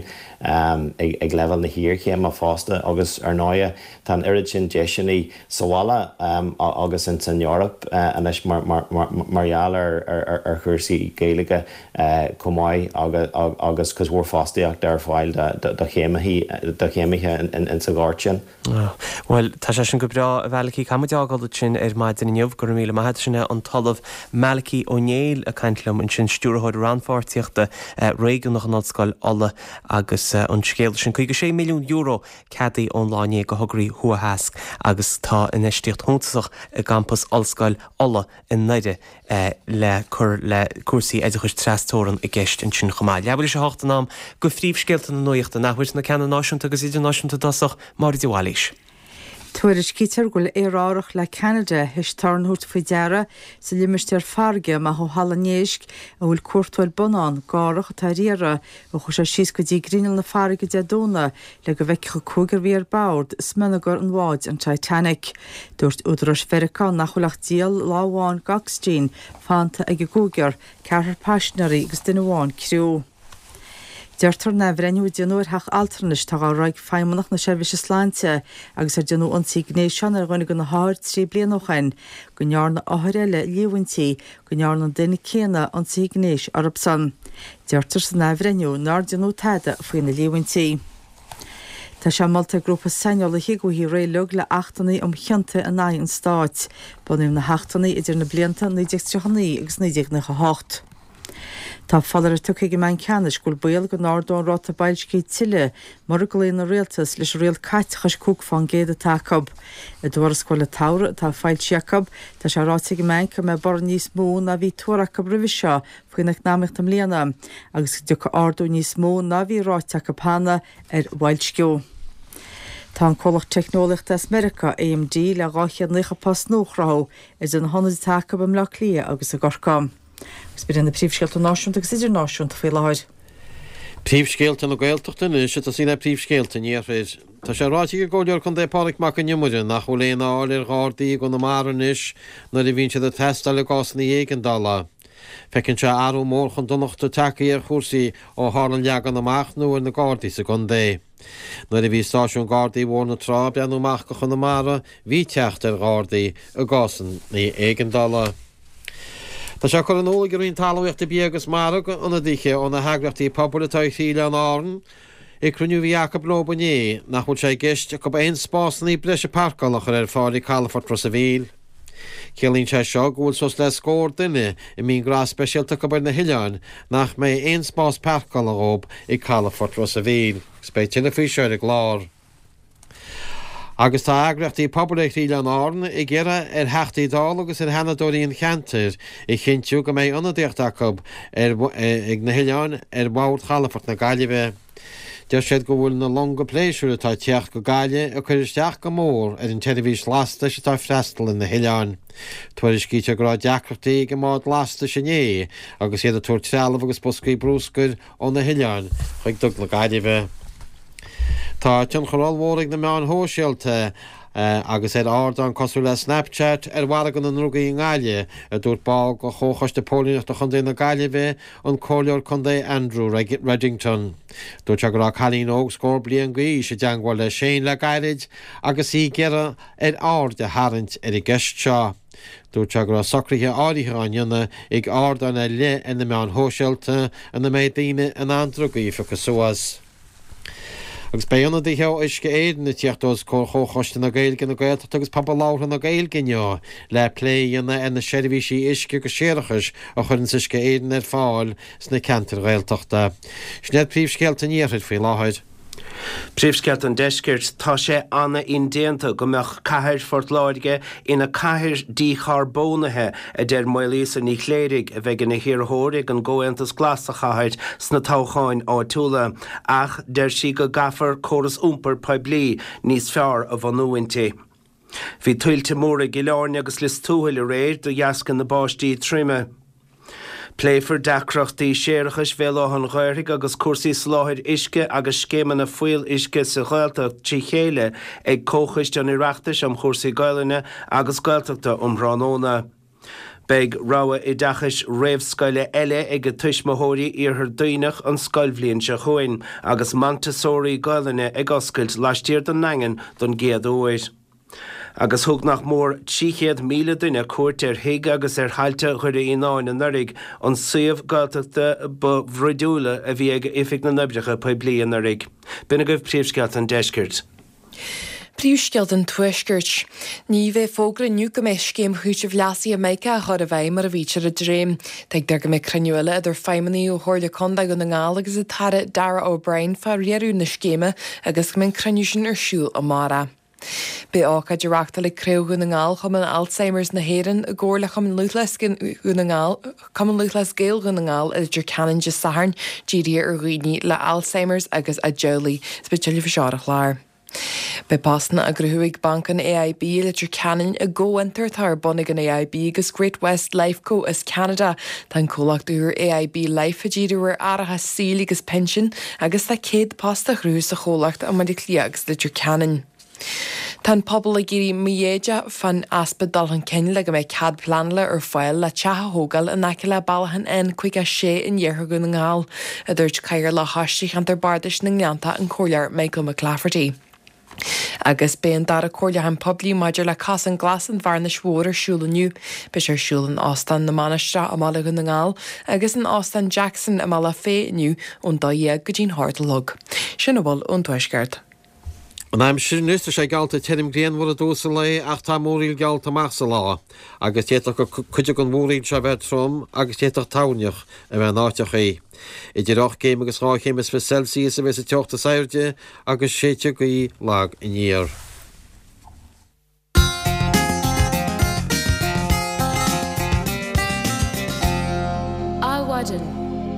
ag level na hir chéim a fásta agus ar náide tá irid sin deisianí sahála agus in san Eorop anis marall ar chuirsaí Gaeilge cumáid agus cos bhór fástaíocht ar fáil do chéimithe in sa gáirtin. Well, tá sé sin go bra a bhealaí camadeágáil sin ar maidid in inniuh gur míle maithe sinna an talamh Malachi O'Neill a caiintlumm in sin stúrthid ranfáirtíochta réigean nach an ollscoil alla agus an scéal sin €6 milliún ceadaí ónláine go thugraí Huathasc agus tá in isteocht thuntasach a campus ollscoil alla in Naide le cuasaí éideachas trastóran i gceist in sin chomáil. Leabhar sé háachtanám go phríomhscéalta na nuachta nachhuiir na ceanna náisiúnta agus idir náisiúnta dasach mar diháilís. Tuair is cítar goil érárach le Canada his tarnút faoi deara sa limistéir farge má ho Hallanéisc a bhfuil cuairteáil bonán gárach atá riara a chu sé síos go dtí grínil na farige de dóna le go bheicecha cúgur bhí ar bord smanagar an bháid an Titanic. Dúirt údaras Fericán nach chulaach díal láháin Gachstein fanta ag gúgur cearthar passionarí agus duine bháin criú. Deirtar na bhreiniú déanúir heach altarnis tá raig feimmanach na seirbhíse sláinte agus ar déanú ansaí gnéisian ar ghainnig go na háir trí blian óchain go nearna áthréile líomhaintí go nearna duine céanna ansaí gnéis arab san. Deirtar sa na bhreiniú nar déanú taide faoin na líomhaintí. Tá sé malta grúpa seineála hiigúhí réilug le 8naí cheanta a 9 an stáit, bunim na 8naí idir na blianta 19 agus 19 Tá fallar tucha go main ceannis gúil bual go nádón ráta bailcí tiile mar go léon na réaltas leis réal caiitechas cúg fan géad a tacob. I dúir scoile tára tá fáil Jacob tá sé ráta go main go me bar níos mó na bhí tuaach brihí seo faoinach námecht am léana agus du go ardú níos mó na bhí ráteach pána ar bhailsciú. Tá an cholach technoliachtas America AMD le gáchiad nucha pas nóchrá is an honnaí tacob am le lia agus a gorcam. Gus byd yn y príomhscéalta náisiúnta agus idir náisiúnta faoi láir. Príomhscéalta na Gaeltachta is tá sína príomhscéalta níorfid. Tá sé ráití go ggóidear chun dépáric mac an nimuide nach chuléon áil ar gádaí go na maris na i bhín siad a testa le gásna éigeandála. Fecinn se arú mór chun donachta takeí ar chósaí ó hálan leagan amach nó na gádaí sa gundé. Na i bhí stáisiún gádaí bhór na trá beanú mach go chun na mara bhí techt ar gádaí a gásan na éigeandála. Tá se chuir an óla gur on talhaíocht bí agus mar anna ddíche ó na heagrachtaí poblbalatáid chiile an áran i cruniú bhí Jacob Lobané nach chuil sé gist go aon spásnaí breise parcálach ar fáí Calafort Rosa Bhíl. Célíonn sé seo gúil sos le scór duine i mín grás speisialta go na Hileáin nach mé aon spás parcálach i Calafort Rosa Bhíl, spéitina faoi seir a glár. Agus tá agrachtaí poblbalaí an áran i ggéire ar heachtaí dála agus ar henadóíon cheantar i chintiú go méid anadíocht Jacob ag na Hileáin ar bhhaid Calafort na Gaillimhe. Deir siad go bhfuil na longa pléisiúr atá teach go Gaile a chuir isteach go mór ar an televís lasta se tá freistal in na Hileáin. Tuair is cíte go rá deachtartaí go máid lasta sinné agus iad a túir trealamh agus boscaí brúscair ó na Hileáin chuig dul na Gaillimhe. Tá tion chorálmórig na meán hóisialta agus ard an cosú le Snapchat bhharagan an rugaí ngáile a dúirt bá go chóchaiste pólíocht a chundé na Gaillimhe an cóleor chundé Andrew Reddington. Dúirt se go rá chalín óg scór blian gaí sé deanghil le Shane le gairid agus í gcéire ard a haint ar I gceist seo. Dúirt se go rá socrthaithe áirithe an dionna ag ard an le ina meán hóisialta a na méid daoine an andrugaí fa go suas. Agus béanna d heo is go éan na tíochtós chóchaiste na Gaeilge na Gaeltachta agus papa láthra na Gaeilge le pléanna ina seirbhísí isce go séireachas a chuann is go éan ar fáil sna ceantar Gaeltachta. Snéad príomhscéalta níorthaid faoi láthid. Príomhscéalt an deiscirt tá sé anna on déanta go meach caitheir fortláide ina caitheir dícharbónathe a d deir mailíos a ní chléirigh a bheith na hiarthóraigh an ggóantas glas a chathaid sna táchain áitiúla ach deir si go gafar choras úmpar poiblí níos fearr a bhanúhainte. Bhí tuilte móra go learne agus lis túthail a réir do dheascan na báistí tríime. Pléifar deacrachtaí séirechas bhéileán ghairigh agus cuasaí sláthir isce agus scéman na fuil isce sa Gaeltacht trí chéile ag cóchaiste an iireachtais am chósaí Gaeilge agus Gaeltachta Ránóna. Beg rawa I dachas réimhscoile eile ag go tuismóthóirí ar daoinech an scoilbhlíonn se chuin agus Montessori Gailline ag oscailt laistír don nangan don géad óid. Agus thug nach mór 300,000 duine cuairt ar thuig agus ar hailte chuir íonáin an nurig an suíomh Gaeltachta ba bhreidúla a bhí ag ifig na nubreacha pa bliain nurig. Bina goibh príomhscealt an deiscirt. Príomhscealt an tuiscirt. Ní bheith fógra nniu go méid céim chuúte bhleasaí a meice a chur a bheith mar a bhítear a dréim. Teag deag go méid craniúile idir feiminí ó thuirla condaigh go na ngála agus a tara Dara O'Brien fá réarú na scéime agus go méid craniú sin ar siúl a mara. Bé ácha dereachta le cruú go na ngáil chum an Alzheimer's na héireann a ggóir le chum an luthlas géal go na ngáil idir ceann de saharn dírí ar roiní le Alzheimer's agus a Jolie, speisialí fa seárach láir. Bei pasna a gruhuig bankan AIB litir canan a ggóintar tar bonig an AIB agus Great West Lifeco is Canada tan cólachúr AIB Life a ddíúir aratha síl agus pension agus tá céad pasta chrús a cholacht a madi cliags litir canan. Tá pobl a géirí miéide fan aspa dalhan cenne le go méid cad planla ar fáil le tetha hógal a naice le bailhan en chuig a sé in dhéthar go na ngáil a dúirt caiir le hasí an tar bardais na ngeanta an cólear Michael McClafferty. Agus béon dar a cóirle an poblí maidir le cas an glas an bhar na swór siúlaniu, Bes ar siúlan Austin na Manastra a mála go na ngáil, agus an Austin Jackson a mála féniu ón daíag go dín háirtalog. Sin bhil ón tuisceart. An aim sin nusta sé galta tenim gréan bhar a dósa le ach tá móríil galta measa lá, agus téach go chuide an móríil se bheith trom agus téach táneach a bheith náteach é. I ddíach céim agus ráchéimes fe Celsius a bheits a teachta sairde agus séte go í lag in níor. Áhaidan.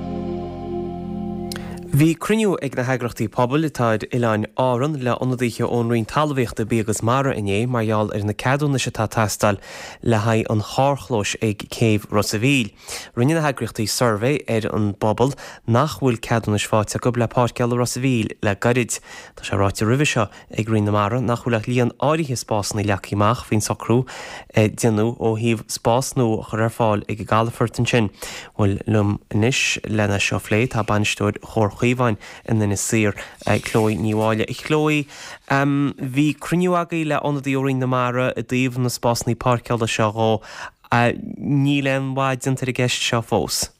Bhí cruniú ag na heagrachtaí pobl itáid Ileán áran le ionadaithe ón roinn talmhaíochta bí agus mara inné margheall ar na ceadúna se tá teastal le haid an thárchlós ag céimh Rossaville. Rinne na heagrachtaí survey ar an bobbal nach bhfuil ceadúna sfáte go le páirceall Rossaville le garid. Tá sé ráite rih seo ag roinn na mara nach bhfuil líon áirithe spásna leachíach hín socrú déanú ó híomh spásnú chur ar fáil ag galafort an sin. Bhfuil lum inis lena seo phléad tá banisteúir chóirchaíháin in na sir Chloe níháile. I Chloe, bhí cruniú agaí le ionadaí ó roinn na mara a dtíobh na spásnaí páirceall seo á ní leon bhaidin tar a gceist seo fós.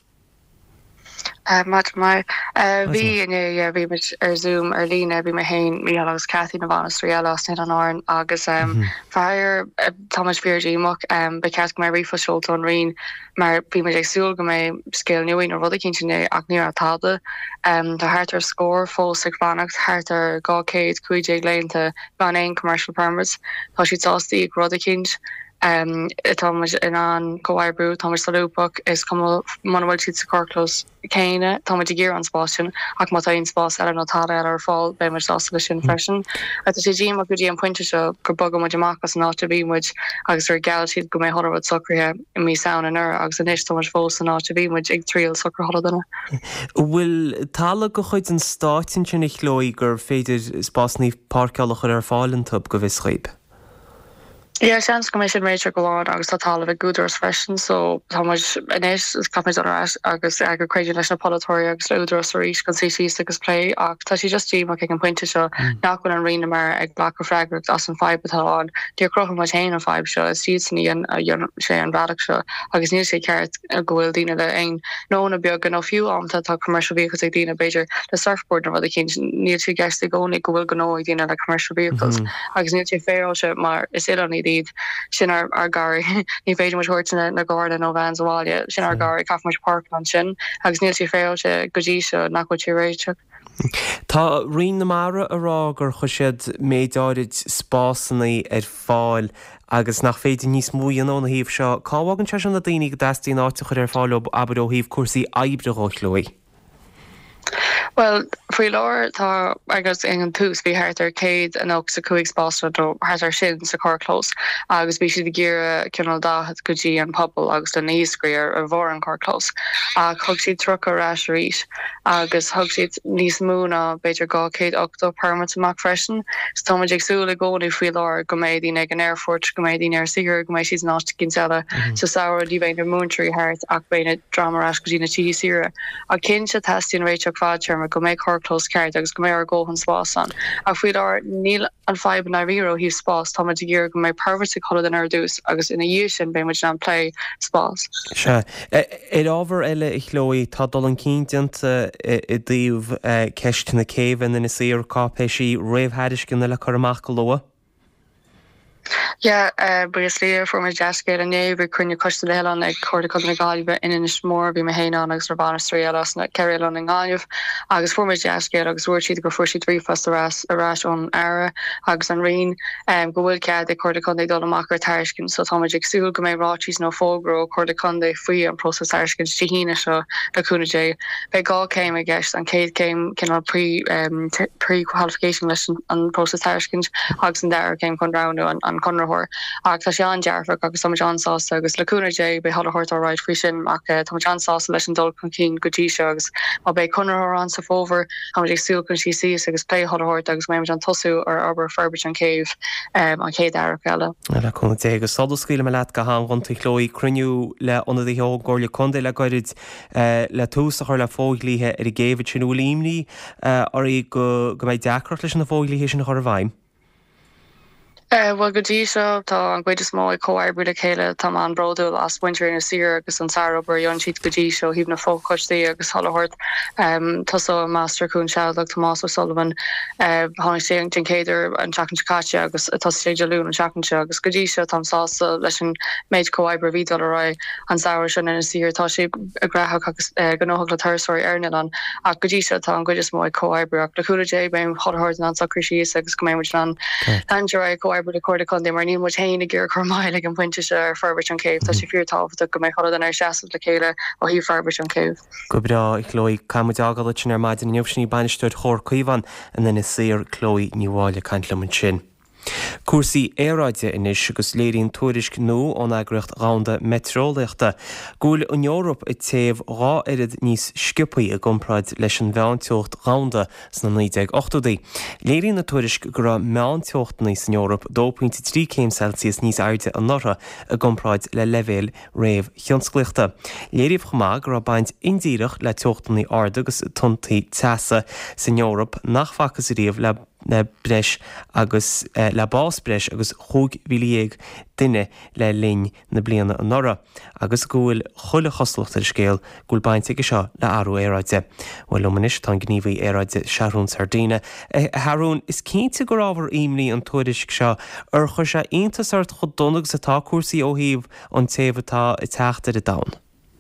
Much more. Vi vi er Zoom Erlina vi me hain mi agus Kathy na van Australia an Oran agus fire Thomas Beardy muck be Kat me rifa Schulton on Reen maar vi me sul go me scale newing or rudi kinne ach ni a table the harter score full 6 bannacht harter gokade kuj leinte van ein commercial permits how she saw the rudi kinch Thomas in an goaibrú Thomas Salúpach is cum manuel si corclos céine Thomas gear an spásin ach má ein spás ar an notáda ar fáil be mar sá sin freisin. A sé dí go dí an pointe seo gur bag mu amachchas ná bí muid agus ar gal siad go mé hodhad socrthe i mí saoan an agus an isis Thomas fós ná bí muid ag tríal socr hodana. Bhfuil talla go chuid an stáin sin ich lóí gur féidir spásnaí páirceall chur ar fáilin tub go bhís chaib. Yeah, sense commission major go on agus total of a good fashion so how much inis is companies agus agriculture national politoria agus ludros can see agus play tá she just team like can point to show not going to ring mar ag black or fragment as an 5 on dear cro much hain on 5 show seats ni an sé an badak show agus new sé carrot gohfuil dina le ein no a beag gan few am tá commercial vehicles ag dina Beir the surfboard of the king near to guess they go gohfuil go dina like commercial vehicles agus new to fair mar is it on sin ar gari ní féidir mu hortna na Garda nó vans bháile sin ar gari caf mu park an sin agus níl si féil se godí se nach tí réiteach. Tá rion na mara ará gur chuisiad méidáid spásannaí ar fáil agus nach féidir níos mú an óna híomh seo cáhagann te an na daoine go deistíí áte chur ar fáil ab ó híomh cuasaí aibre ó Chloe. Well, frí leir tá agus an tús bhí hátar céad an og sa cuaig spásta do hátar sin sa chlós agus bhí si de ggéire cinál dáthad gotí an pobl agus den níoscríir a bhór an chlós. A thug siad tro arás rís agus thug siad níos múna beidir 200 permit amach freisin. So táid agsúla gcónaí frí leir go méid ag an airfort go méid ar sigur go méid siad náiste cinnteile sa saoir dí bhéin ar múntrí háart ach béine dramarás go dtína tí sire. A cin se testíon réiteach fáidtearma go méid chlós ceart agus go méid ar ggóhan spásan. A frí leir níl an 5 euro hí spás táid ggéir go méid perversa chola an ar dús agus ina dhé sin bé muid an play spás. Se ábhar eile i chlóí tá dul an cínteanta i dtíobh ceist na céhan in is éar cápéisí réomhhaidir cinna le chuach go lua? Ja, bris leer voor mijn jazzgate en nee, we kunnen kosten de hele ag chuirde chun na Gaillimhe in smór bhí me héana agus Urbana Strealas na Kerry an Gaillimh agus for my jazzgate agus bhuair siad go fuair siad rífas arás ón aire agus an rion go bhfuil cead ag chuirde chun dul amach ar tairiscin so táid agsúil go méid rátís nó fógró chuirde chun faoi an prósa tairiscin tíhíine seo leúnaé. Bei gá céim a gceist an céad céim cinál pre-qualification leis an prósa tairiscin agus an deir céim chun raú an conrahor. Ach tá sé an dearfa agus tá John Sauce agus leúnaé be hallhort áráid frí sin ach tá John Sauce leis an dul chun cín gotí se agus má be conrahor an sa fóver ha ag siúil chun sí agus play hallhort agus mé an tosú ar aber ferbert an céh an chéad air eile. Le chuna té agus sodascíile me leat go há runta chlóí cruniú le anna dí ggóirla chundé le gairid le tús a chuir le fóglíthe ar i ggéhid sin bhfuilíimní ar í go méid deacrat leis na fóglíthe sin chuir bhaim. Well godí seo tá an gcuid smó cóhaibú le chéile tá an broú as winter na sir agus an saobar an siad godí seo híb na fócoistí agus hallhort tá master chun seach Tomás O'Sullivan hánig sé an céidir an teachcate agus tá séidirún an teachse agus godí seo tásása leis an méid cóhaibbar vídal ra an saoir sin na sir tá sé a grathach agus gnóach le thuirsóir airne an a godí seo tá an gcuid smó cóhaibreach le chuúlaé beim hallhort an sacrisí agus go méid an anrá cóhaibbar de chuirde chun dé mar ní mu héine gur chumáil ag an pointinte se ar ferbert an céh tá sé fiortáfta go méid chola an ar seaamh le chéile ó hí ferbert an céh. Go bra i chlóí caiid agad sin ar maidid an neomhsní banisteir chóir cuiomhan an na séir chlóí níháile caiintlaman sin. Cuasaí éráide inis agus léiríonn tuairisc nó ón agriocht ránda metrólaachta. Gúil an Eorop i taobh rá irid níos scipaí a gcompráid leis an bheanteocht ránda san 1980. Léiríonn na tuairisc go raibh meánteocht níos an Eorop 2.3 Celsius níos airde an nora a gcompráid le levéil réamh thionsclaachta. Léiríomh chumá go raibh baint indíireach le teochtaí arda agus tuntaí teasa san Eorop nach facas riamh le breis agus le bás breis agus chúg bhíag duine le linn na bliana an nora agus gúil chuile choslacht ar scéal gúil bainte go seo le airú éráide. Bhfuil lumanis tá gníomhaí éráide Searún Sardína. Harún is cínte go rábhar imní an tuairisc seo ar chu sé iontasart chud donnaigh sa tá cuasaí ó híomh an taobhtá i teachta a dán.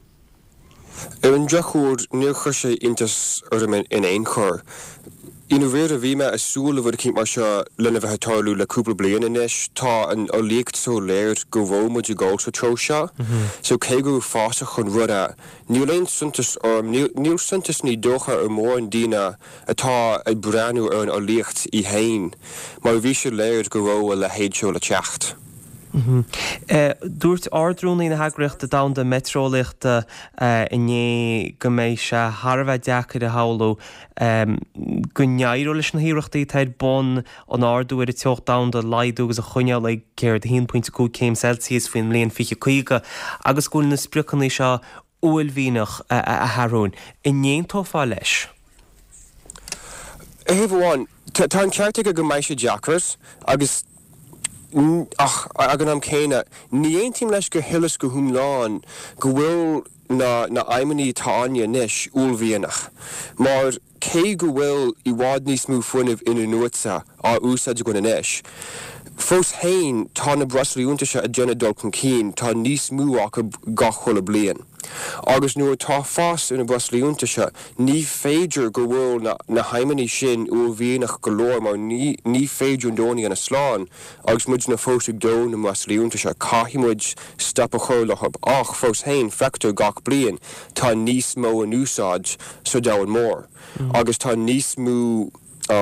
An deachúr níor chu sé intas ormin in éon chur. Ina bhéir a bhí me asúla bhfuil cin mar seo lena bheith tarlú le cúpla bliana inis tá an óléocht so léir go bhfuil i gáil sa tro seo. So cé go fása chun ruda. Níl suntas níl suntas ní dócha ar mór an dína atá ag breanú ar an óléocht i hain, mar bhí sé léir go bhfuil le héad seo le teacht. Dúirt ardrúnaí na hagraíocht a damda metrólaachta inné go méid se Harbheith deachar a háú go nearú leis na híireachtaí taid bon an ardú ar a teocht damda laidú agus a chuine le céir 1.2 Celsius faoin léon fiche chuige agus gúil na spricannaí seo uailmhíneach a Harún. Inéontá fá leis? Bháin, tá an ceartach go mbeidh sé deachras agus agan am céine, ní aon tíim leis go hilas go thumláin go bhfuil na aiminí táine níis úlmhíonach. Mar cé go bhfuil i bhád níos mú fuinmh ina nuasa á úsáid go na níis. Fós hain tá na Brasilúntaise a déanana dul chun cín tá níos mú ach gach chola blian. Agus nuair tá fás ina Brasilúntaise ní féidir go bhfuil na haiminí sin uailmhíonach go leor mar ní féidir dóí an na sláán agus muid na fós ag dó na Brasilúntaise caithimid stop a chur lethb ach fós hain feictar gach blian tá níos mó an úsáid so dahan mór. agus tá níos mú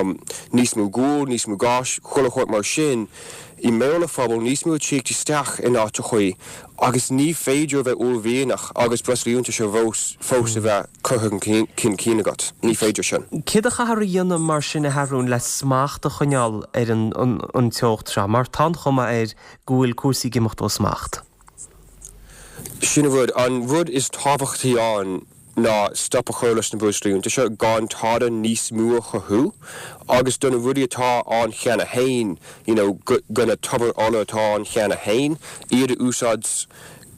gúil, níos mú gáis, chulachort mar sin, I méla fphobal níos mú tíocht isteach in áte chuí, agus ní féidir bheith úlmhéanach agus breslíúnta se fós a bheith chuthgan cin cínagat, ní féidir sin. Cid a chahar dhéanam mar sin a harún le smacht a chuneal ar an teocht se, mar tá chuma ar gúil cuasaí gimacht ó smacht. Sinna bhd, an bhd is tábhachtaí an ná stop a chuirlas na breslíúnta se gáin táda níos mú a chuthú, agus donna bhd atá an cheanna hain, gonna tubar anna atá an cheanna hain, iad úsáids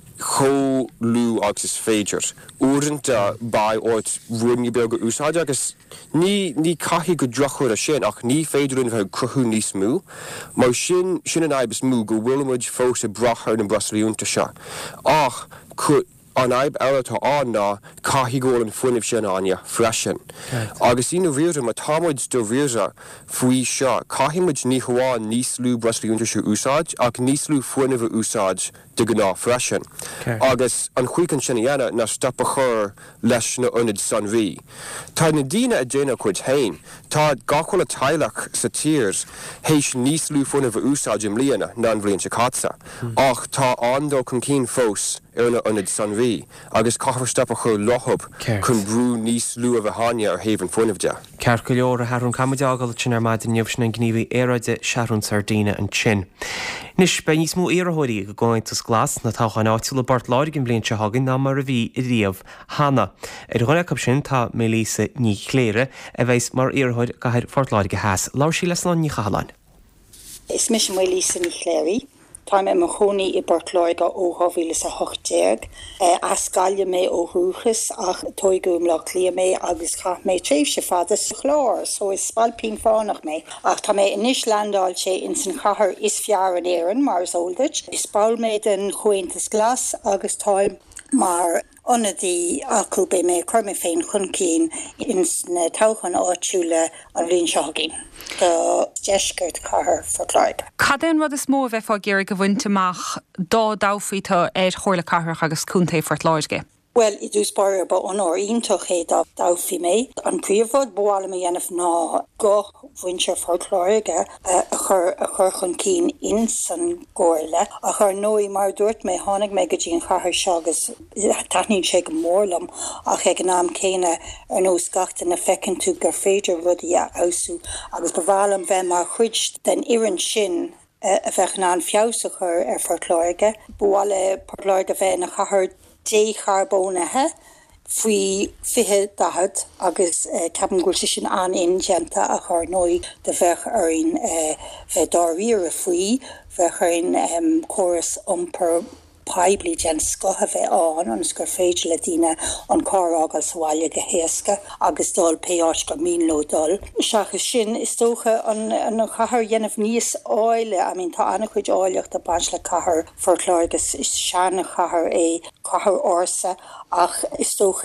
cholú agus is féidir. Úranta ba ort runni beag úsáid agus ní caithí go drochuir a sin ach ní féidirún bheith cruthú níos mú, mar sin an aibs mú go bhfuilmuid fós a brathir na breslíúnta se. Ach, an aib eile tá an ná caithí ggóil an fuinmh sin aine freisin. Agus ína bhíre má támuid do bhíre faoi seo, caithímuid ní chuáin níos lú breslíúnta se úsáid ach níos lú fuinmh úsáid de go ná freisin. Agus an chuican sin dhéana na stop a chur leis na ionad san bhí. Tá na daine a déana chuid hain, tá gachfuil a teilech sa tírs hééis níos lú fuinmh úsáid im líana ná an bhríonn se catsa. Ach tá andó chun cín fós ar na ionad san bhí, agus caithfar stop a chur lothb chun brú níos lú a bheith haine ar héhann fuinmhde. Ceart go leor a harún camadeagal sin ar maidin neamhsin an gníomhí éráide Sharon Sardina an sin. Nis be níos mú éarthóirí go gáintas glas na táchan áitiúla bart láir an blion se hagan ná mar a bhí I riamh Hanna. Ar gháinna cap sin tá Melissa ní chléire a bheits mar éarthóid gaiir fortláirige heas. Láir sí leis ní chaáin. Is mis Melissa ní chléirí. Tá mé mar choní I Bartláide ó Hávílas a hochtéag, ascaile mé ó Rúchas ach tóigúm le clia mé agus chach mé tréimh se fada sa chlár, so is spalpín fánach mé. Ach tá mé inis landáil sé in san chahar is fear an éan mar zoldaid. Is bal mé den chuintas glas agus táim mar onadí acu be mé chuirrma féin chun cín in na táchan áitiúla an bhíon seágin. Go deisgurt chahar fortláide. Cadén rud is mó bheith fá géir go bhainteach dá dáfaítá ar chóirla cathair agus cúntaí fortláide. Well, I dús bar ba an oríntoch é dáfi mé. An príomhfod bhála mé dhéanamh ná go bhaintear fortláige a chur chun cín in san ggóirle. A chur nóí mar dúirt mé tháinig mé go dtíon chathair seo agus taithníonn sé go mórlam ach ag an náam céine ar nós gachta na fecinn tú gur féidir rudí a ausú agus bhhalam bheith mar chuid den iann sin a bheith ná an fiása chur ar fortláige. Bhála fortláige bheith na chathair dé charbónathe faoi fithe dahad agus ceapan gúil sin an ingenta a chur nóí de bheith arin bheith dáríar a faoi bheith arin choras per paibli gen scotha bheith an gur féidir le dtíine an cárágal sáile go héasca agus dul péáis go míló dul. Seachas sin is tócha an chathair dhéanamh níos áile, tá annach chuid áileach de bans le chathair fortláigus is seanna chathair é chathair orsa ach is tócha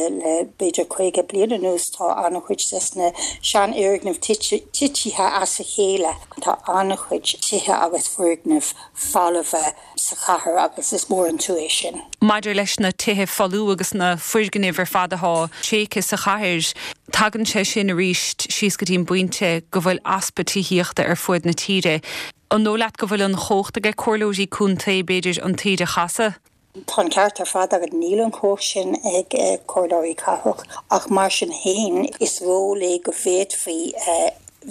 le beidir chuige bliana nús tá annach chuid na sean éignamh titíthe as a chéile tá annach chuid tithe agus fuignamh fallbheith sa chathair agus is mór intuition. Maidir leis na tithe fallú agus na fuirgníomh ar fadaá séice sa chathair, tagann sé sin a ríist síos go dtíon buinte go bhfuil aspatííochta ar fuid na tíre. An nólaat go bhfuil an chóchta go cuarlóí cúntaí beidir an tíre chasa? Tá ceart ar fad agad níl an chóch sin ag cuarlóí cathach ach mar sin héin is bhóla go féad faoi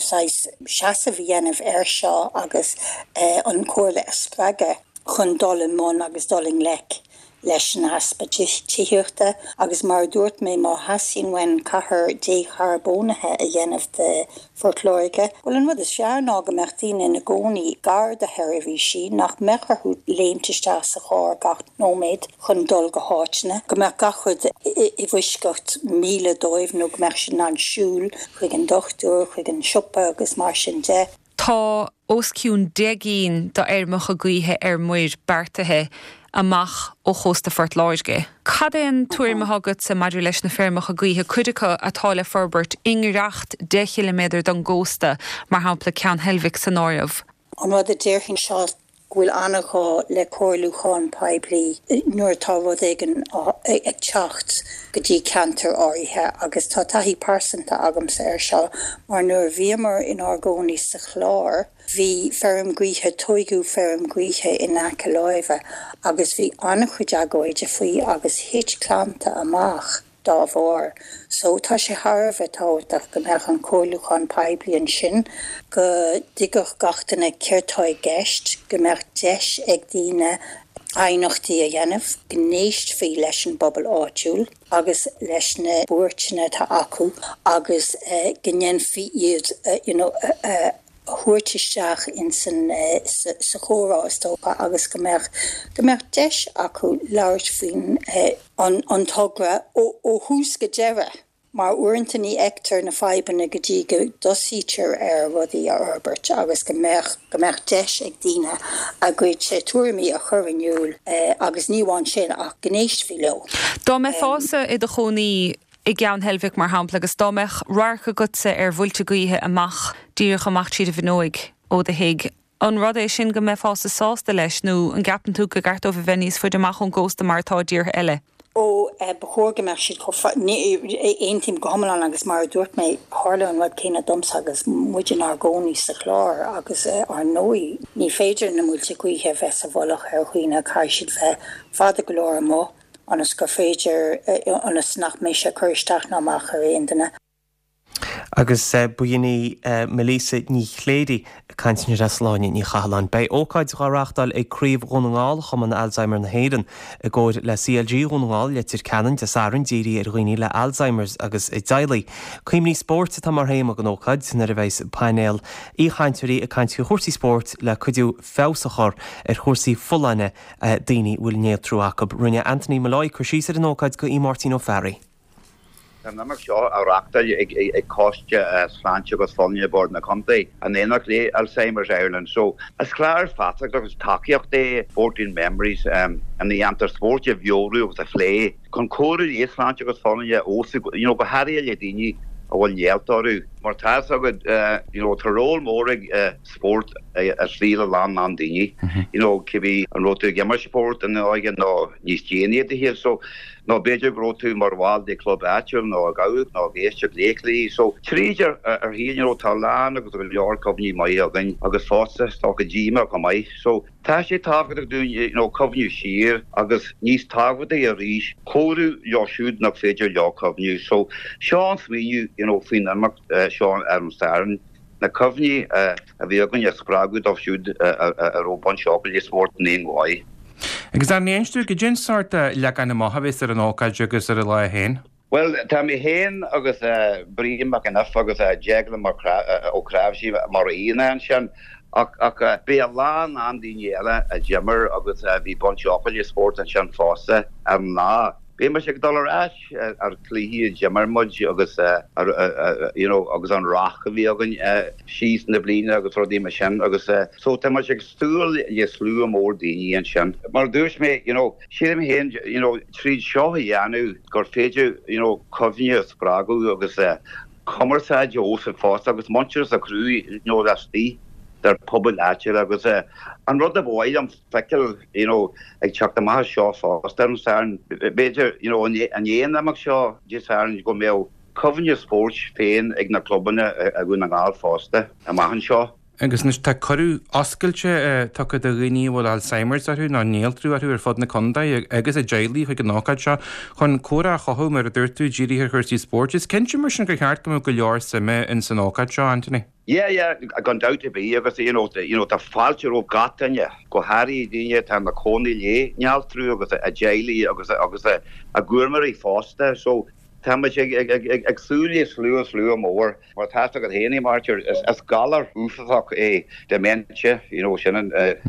seasa bhíanamh ar seo agus an cuarla a spreige chun dolin món agus dolin leis na aspatííochta agus mar dúirt mé má hasín wen chathair dé charbónathe a dhéanamh de fortláige. Well an rud is fearná go meachtaín in na gcónaí gar de heirbhí si nach mecharthú léontaiste sa chár gach nóméid chun dul go háitne. Go meach gachud I bhuiscocht míle dóibh nó go meach sin an siúl chuig an dochtúr chuig an siopa agus mar sin de. Tá osciún degín do airmeach a gaotha ar muir beartathe amach ó chósta fortláige. Cadén tuairmathagat sa maidir leis na fearmach a gaotha cuideacha atá le forbert ingreacht 10 km don ggósta mar hampla cean helmhic san áireamh. An rud a déirchinn seo Gwyl anachá le cóirlúcháin peblií nuair táhad ag teacht go dtí cantar áirithe agus tá taithí persanta agams seo mar nuair bhíamar in argóní sa chlár hí ferm gríthe toigú ferm gríthe in aice láimhe agus bhí annachchuid agóide faoi agus hit clamta amach dá bhór. So tá sé Harbheith táhaach go meach an cóirlúcháin peblií sin go digach gatainna ceirtáid gceist go meach deis ag daoine ainachtaí a dhéanamh gnéist fao leis an bobbal áitiúil agus leis na búirteanna tá acu agus gnéan fao iad thuirteisteach in sa chórástópa agus go meach deis acu labhairt faoin an togra ó hús go deire mar uairntaí ectar na feibanna go dtí go dosítear rudí a Herbert agus go meach deis ag daoine a gcuid sé tuairimí a churiniúil agus níháin sin ach gnéist fao leo. Dá me fása i do chonaí I gceann helmhic mar hampla agus dámach rácha gutsa bhfuilte gaothe amach díoch amach siad a bhnóig ó de hiig. An rud é sin go mé fása sásta leis nó an gapan tú go gart ó bhníos fuidir amach an ggósta martá díor eile. Ó behoorge me si ein team gohamlan agus mar dúirt mé hále an wat céine domsa agus muidir argóní sa chlár agus ar nóí. Ní féidir na múlte cuithe fe a bhlach ar chuoine caiisiid bheith fada golóir mó anas go féidir anas nach mé se chuirteach náach ar réanana. Agus buoine Melissa ní chlédi caiintine rasláine ní chalan. Bei ócaid ráreachtal ag críomh runúáil chum an Alzheimer na héan a ggóir le CLG runúáil le tir canan de saran díri ar roioine le Alzheimers agus i dailí. Cuimní sport tá mar héim an ócaid na a bheits panel í chaintúirí a caiintú chósaí sport le chuidú fésachar ar chósaí fullaine daoine bhfuil néamh trúachab. Rinne Anthony Malloy chuirsí an ócaid go í Martin O'Ferry. Namach seo áreachta ag cóiste sláinte agus fáinne bord na contaí an éanaach lé Alzheimer's Ireland. So as clear fatach agus takeíocht é 14 memories an í antar sport bheorú agus a phlé chun cóirí é sláinte agus fáinne ósa go haí le daoine a bhfuil néaltarú. Mar tá agad tá ról mór sport a slíle lá an daoine. Cibhí an rótú gemar sport an áige ná níos déanaí a hir so ná beidir grótú mar bháil de club áitiúil ná gaúd ná bhéiste léiclaí. So tríidir ar híon tá lán agus bhfuil leor comhní mai again agus fásta tá go ddíime go mai. So tá sé tágad ag dún comhniú siar agus níos tágad é a ríis chóirú leosúd nach féidir le comhniú. So seán smíú faoin amach Sean Adam Starren na comhní a bhí agan ag sprágúd áisiúd a róban seopla sport in éonháid. Agus an éonstú go djin sorta le an maithbhís ar an ócaid agus ar a le héin? Well, tá mé héin agus bríach an agus jeagla ó craibhsí mar íana an sin ach bé a lán an daoine a jimmer agus bhí bon seopla sport an sin fása ar ná. Bé mar sé dollar as ar clíhí jimmer mud agus agus an rach a bhí agan síos na bliana agus rodí mar sin agus so tá mar sé stúil le slú mór daoine an sin. Mar dúirs mé siad mé héin tríd seo a dhéanú gur féidir comhne sprágu agus commerceáid ósa fásta agus manchas a cruú astí der pobl áil agus an rud a bhhaid an feiceil ag teach amach seo fásta an san beidir an dhéana amach seo dean go mé comhne sport féin ag na clubbanna a gún an gáil fásta amachchan seo. Agus nus tá choú oscailte tucha a rií bhil Alzheimer's arú ná néaltrú arú ar fod na condaid agus a déalaí chuig an nácaid seo chun córa a chothú mar a dúirtú ddíirí chuirtí sport. Is cinnte mar sin go cheart go go leor sama in san nácaid seo, Anthony? Yeah, gan doubt be agus tá fáilte ó gatainne go hairí daine tá na cónaí lé nealtrú agus a déalaí agus a gúrmarí fásta so tá ag súlí slú mór mar tá go héanaí martir as galar úfaach é dementia sin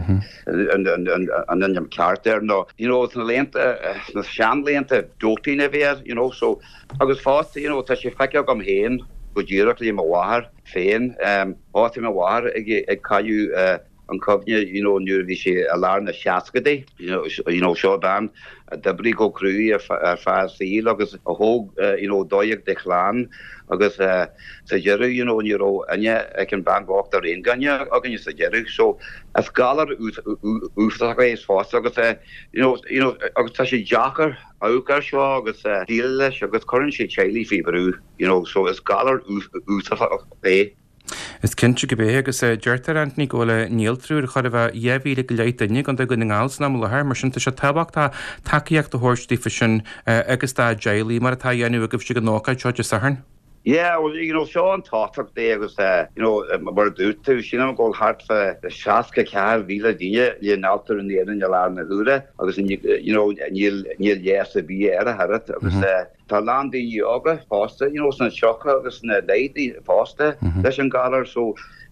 an ceartar nó na lénta na seanlénta dótaína bhéir so agus fásta tá sé feice gom héin go ddíireach lí má bhahar féin átaí má bhahar ag caiú an cofne nu vi sé a lárna seaskadi seo ban debri go cruí ar fa sí agus a hoog dóig de chlán agus sa jeru anje ek an banwacht ar ein ganje agin sa jeru so as galar ús fast agus agus tá sé jacker aukar seo agus díle agus current sé chéli fiberú so is galar ús é. Is cinnte go bé agus deirtar antní ggóla níaltrúr chu bheith dhéhíle go leitaine an go ngáils ná le mar sinnta se tabachtá takeíocht do thuirtífa sin agus tá déalaí mar atá dhéanú a goh si go nócaid seo de saharn? Yeah, well, Sean talked there was, mar dútu, sin go hart for the shaska car vila dinge, le nalter in the end in la na hure, agus níl yes a bí harat, agus tá land í yoga fasta, san shocker agus na lady fasta, leis an galar, so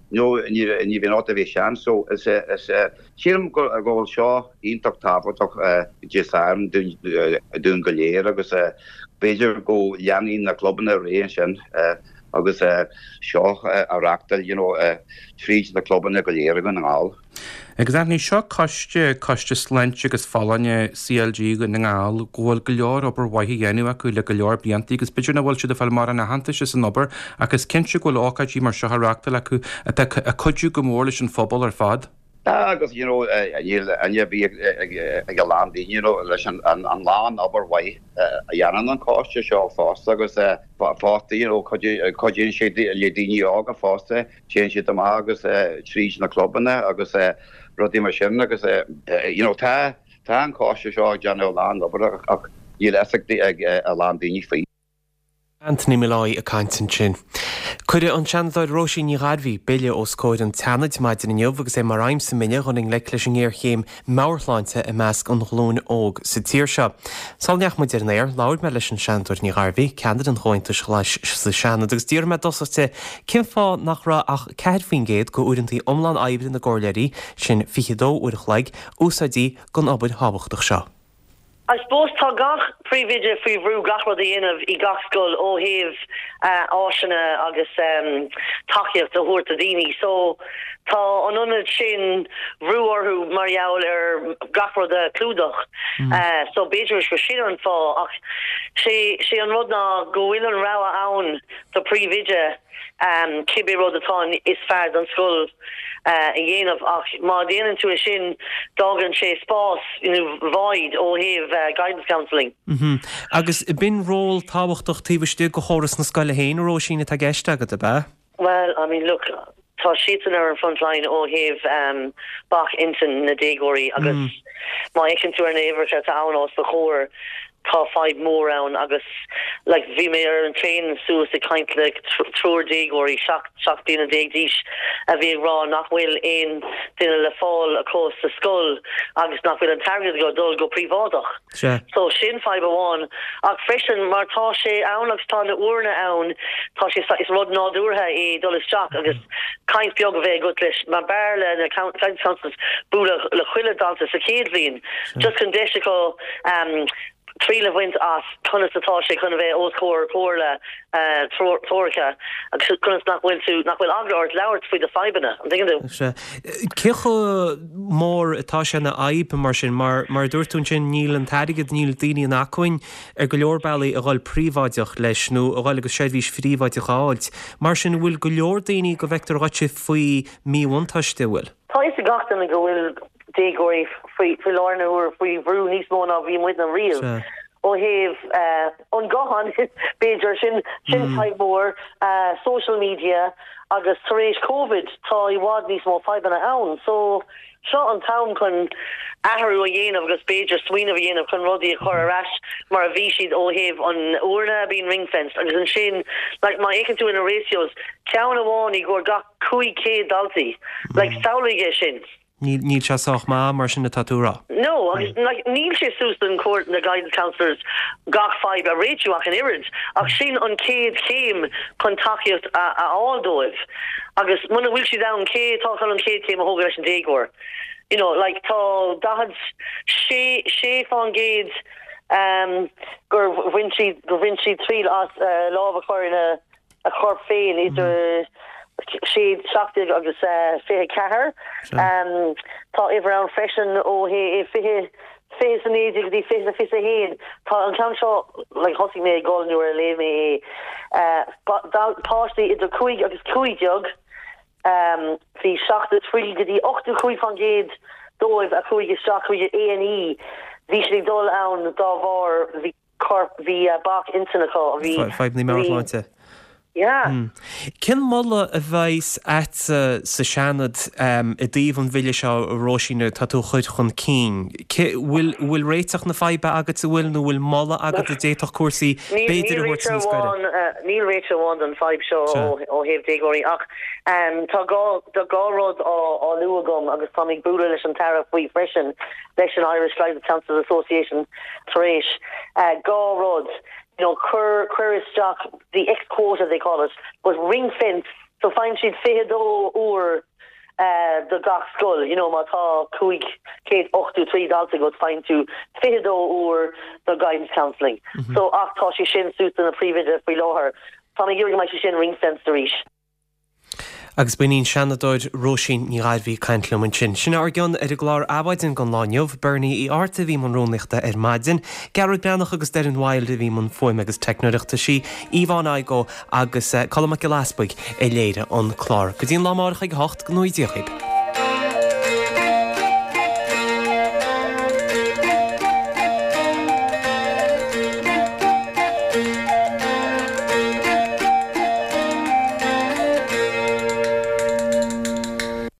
ní bhí áta bhí sean, so is sílam go seo ionach tábhaach gisarm dún go léir agus Beiidir go leanaí na clubban a réon sin agus seo areachtal tríd na clubban a go léir go ngáil. Agus ní seo coiste sleint agus fáine CLG go ngáil ggóil go leor obair waithí dhéanú acu le go leor blianttí, agus beidir na bhfuil si de fel mar na hananta is an obair agus cinse go ácaidí mar seo areachtal acu a chuidú go mór leis an fphobal ar fad. Agus anje bí ag landí leis an lán aber wai a dhéanaan an cáiste seo fásta agus fátaí chodíonn sé le daoine ága fásta té si am agus tríd na clubbanna agus rudí mar sin agus tá an cáiste seo ag deanna lán aber ach ní leachtaí ag a landíine fao. Anthony Malloy a caiintin sin. Cuide an seandáid Róisí ní radhí béile ó scóid an teanad maidin in jobh agus mar aim sa mine running le leis an ggéir máirláinte i measc an glún óg sa tíir seo. Sáilneach mu dearnéir láir me leis an seanúir ní radhí ceanad an chointas leis sa seanad agus dír me dosaste cin fá nach ra ach ceir fin géad go uintí omláin aibrin na ggóileirí sin fichidó uach leig úsáidí gon obaid hábachtach seo. I suppose tá gach prívidide fao bhrú gachra dhéanamh I gach scoil ó thaobh áisina agus takeíocht a thuirta daoine, so tá an ionad sin bhrúorthú mar gheall ar gachra de clúdach, so beidir is sin an fá ach sé an rud ná go bhfuil an rá ann do prívidide cibé rud atá is fearr an scoil I dhéanamh ach má déanann tú sin dagan sé spás bhaid ó thaobh guidance counselling. Agus bin ról táhachtach tíbhaiste go chóras na scoile héin ó sinna tá gceiste agad a bheith? Well, I mean, look, tá sian ar an frontline ó thaobh bach intan na dégóirí agus má ag an tú ar na éhirte tá ann os do chóir tá 5 mór ann agus like bhí mé ar an train suas I kaint le trúr dégóirí seach bína dégdíis a bhí rá nach bhfuil éon duine le fáil across the scoil agus nach bhfuil an target go dul go príomhádach. So sin 5 amháin ach freisin mar tá sé ann agus tá na uairna ann tá sé is rud nádúrtha I dul isteach agus kaint beag a bheith go leis mar bearla na county councils búla le chuile dalta sa céad bhíon just chun deise go tríle wint as kunnas atá sé chun bheith os chóirle tóracha agus kunnas nachhfuil agart leabhart faoi de feibanna an dingú. Cecho mór atá sé na aib mar sin mar dúirtún sin níl an taigad níl daoine an acuin ar go leor bailí a gháil príomhaideach leis nó a gháil agus séhís phríomhaideach áilt mar sin bhfuil go leor daoine go bheictar gaite faoi míhaintaiste bhfuil. Tá is a gachtain go bhfuil dégóirí faoi lárna uair faoi bhrú níos mó ná bhí muid an riamh ó thaobh an gahan beidir sin taimhór social media agus tar éis COVID tá I bhád níos mó feibanna ann, so seo an tam chun athhrú a dhéanamh agus beidir swinmh a dhéanamh chun rudaí a chur arás mar a bhí siad ó thaobh an uairna bíon ring-fenced agus an sin like má éiceann tú in a ratios ceann amháin I ggur gach 5 daltaí like saolaige sin. Níl se soach má mar sin na tatúra. No, níl sé sús an court na guidance counsellors gach 5 a réitiú ach an irid ach sin an céad céim chun takeíocht a áldóibh agus muna bhfuil si down céad tá an céad céim a thóga leis an dégóir. Like tá dahad sé fán géad gur bhain siad tríl as lámh a chur a chorp féin idir siad seachtaigh agus fiche cethir. Tá iver an freisin ó fiche fé an éidir dí fé a héin. Tá an cean seo le hosí mé gáilú le mé páistí idir chuig agus chuideag hí seachta trí go dtí 8 chuig fan géad dóibh a chuig is seach chuige A&E. Bhí sé dul ann dá bhar hí bach intanaá hí 5 máte. Yeah. Cin molla a bheits at sa seanad I dtíobh an bhile seo róisíne tá tú chuid chun cín. Bhfuil réiteach na feibe agat sa bhfuil nó bhfuil molla agat a déach cuasaí béidir a bhhuiir san scoile. Níl réite bháin an feib seo ó héobh dégóirí ach tá gáród á luagam agus tá ag búla leis an tara faoi freisin leis an Irish Life Chancellors Association taréis gáród. Queer stock, the ex-quota they call it, was ring fenced. So find she'd fehedó or the gach skull, ma tá cuig Kate 8-3 dogs ago find to fehedó or the guidance counselling. So tá she shin suits in a previd below her. Tommy giving my shin ring fenced the reach. Agus buín seanadóid Róisín ní raibhí caiintlumann sin. Sin argan ar a glár abhaidin gan láineh Bernie í áta bhí man rónachta ar maidin, Garrod Breanach agus deir an bhil a bhí man foiim agus technoireachta sí, Ívan Aigo agus Colm Mac Gillespie é léire an chlár. Go dtíon lámáircha ag 8 go 9 díochaib.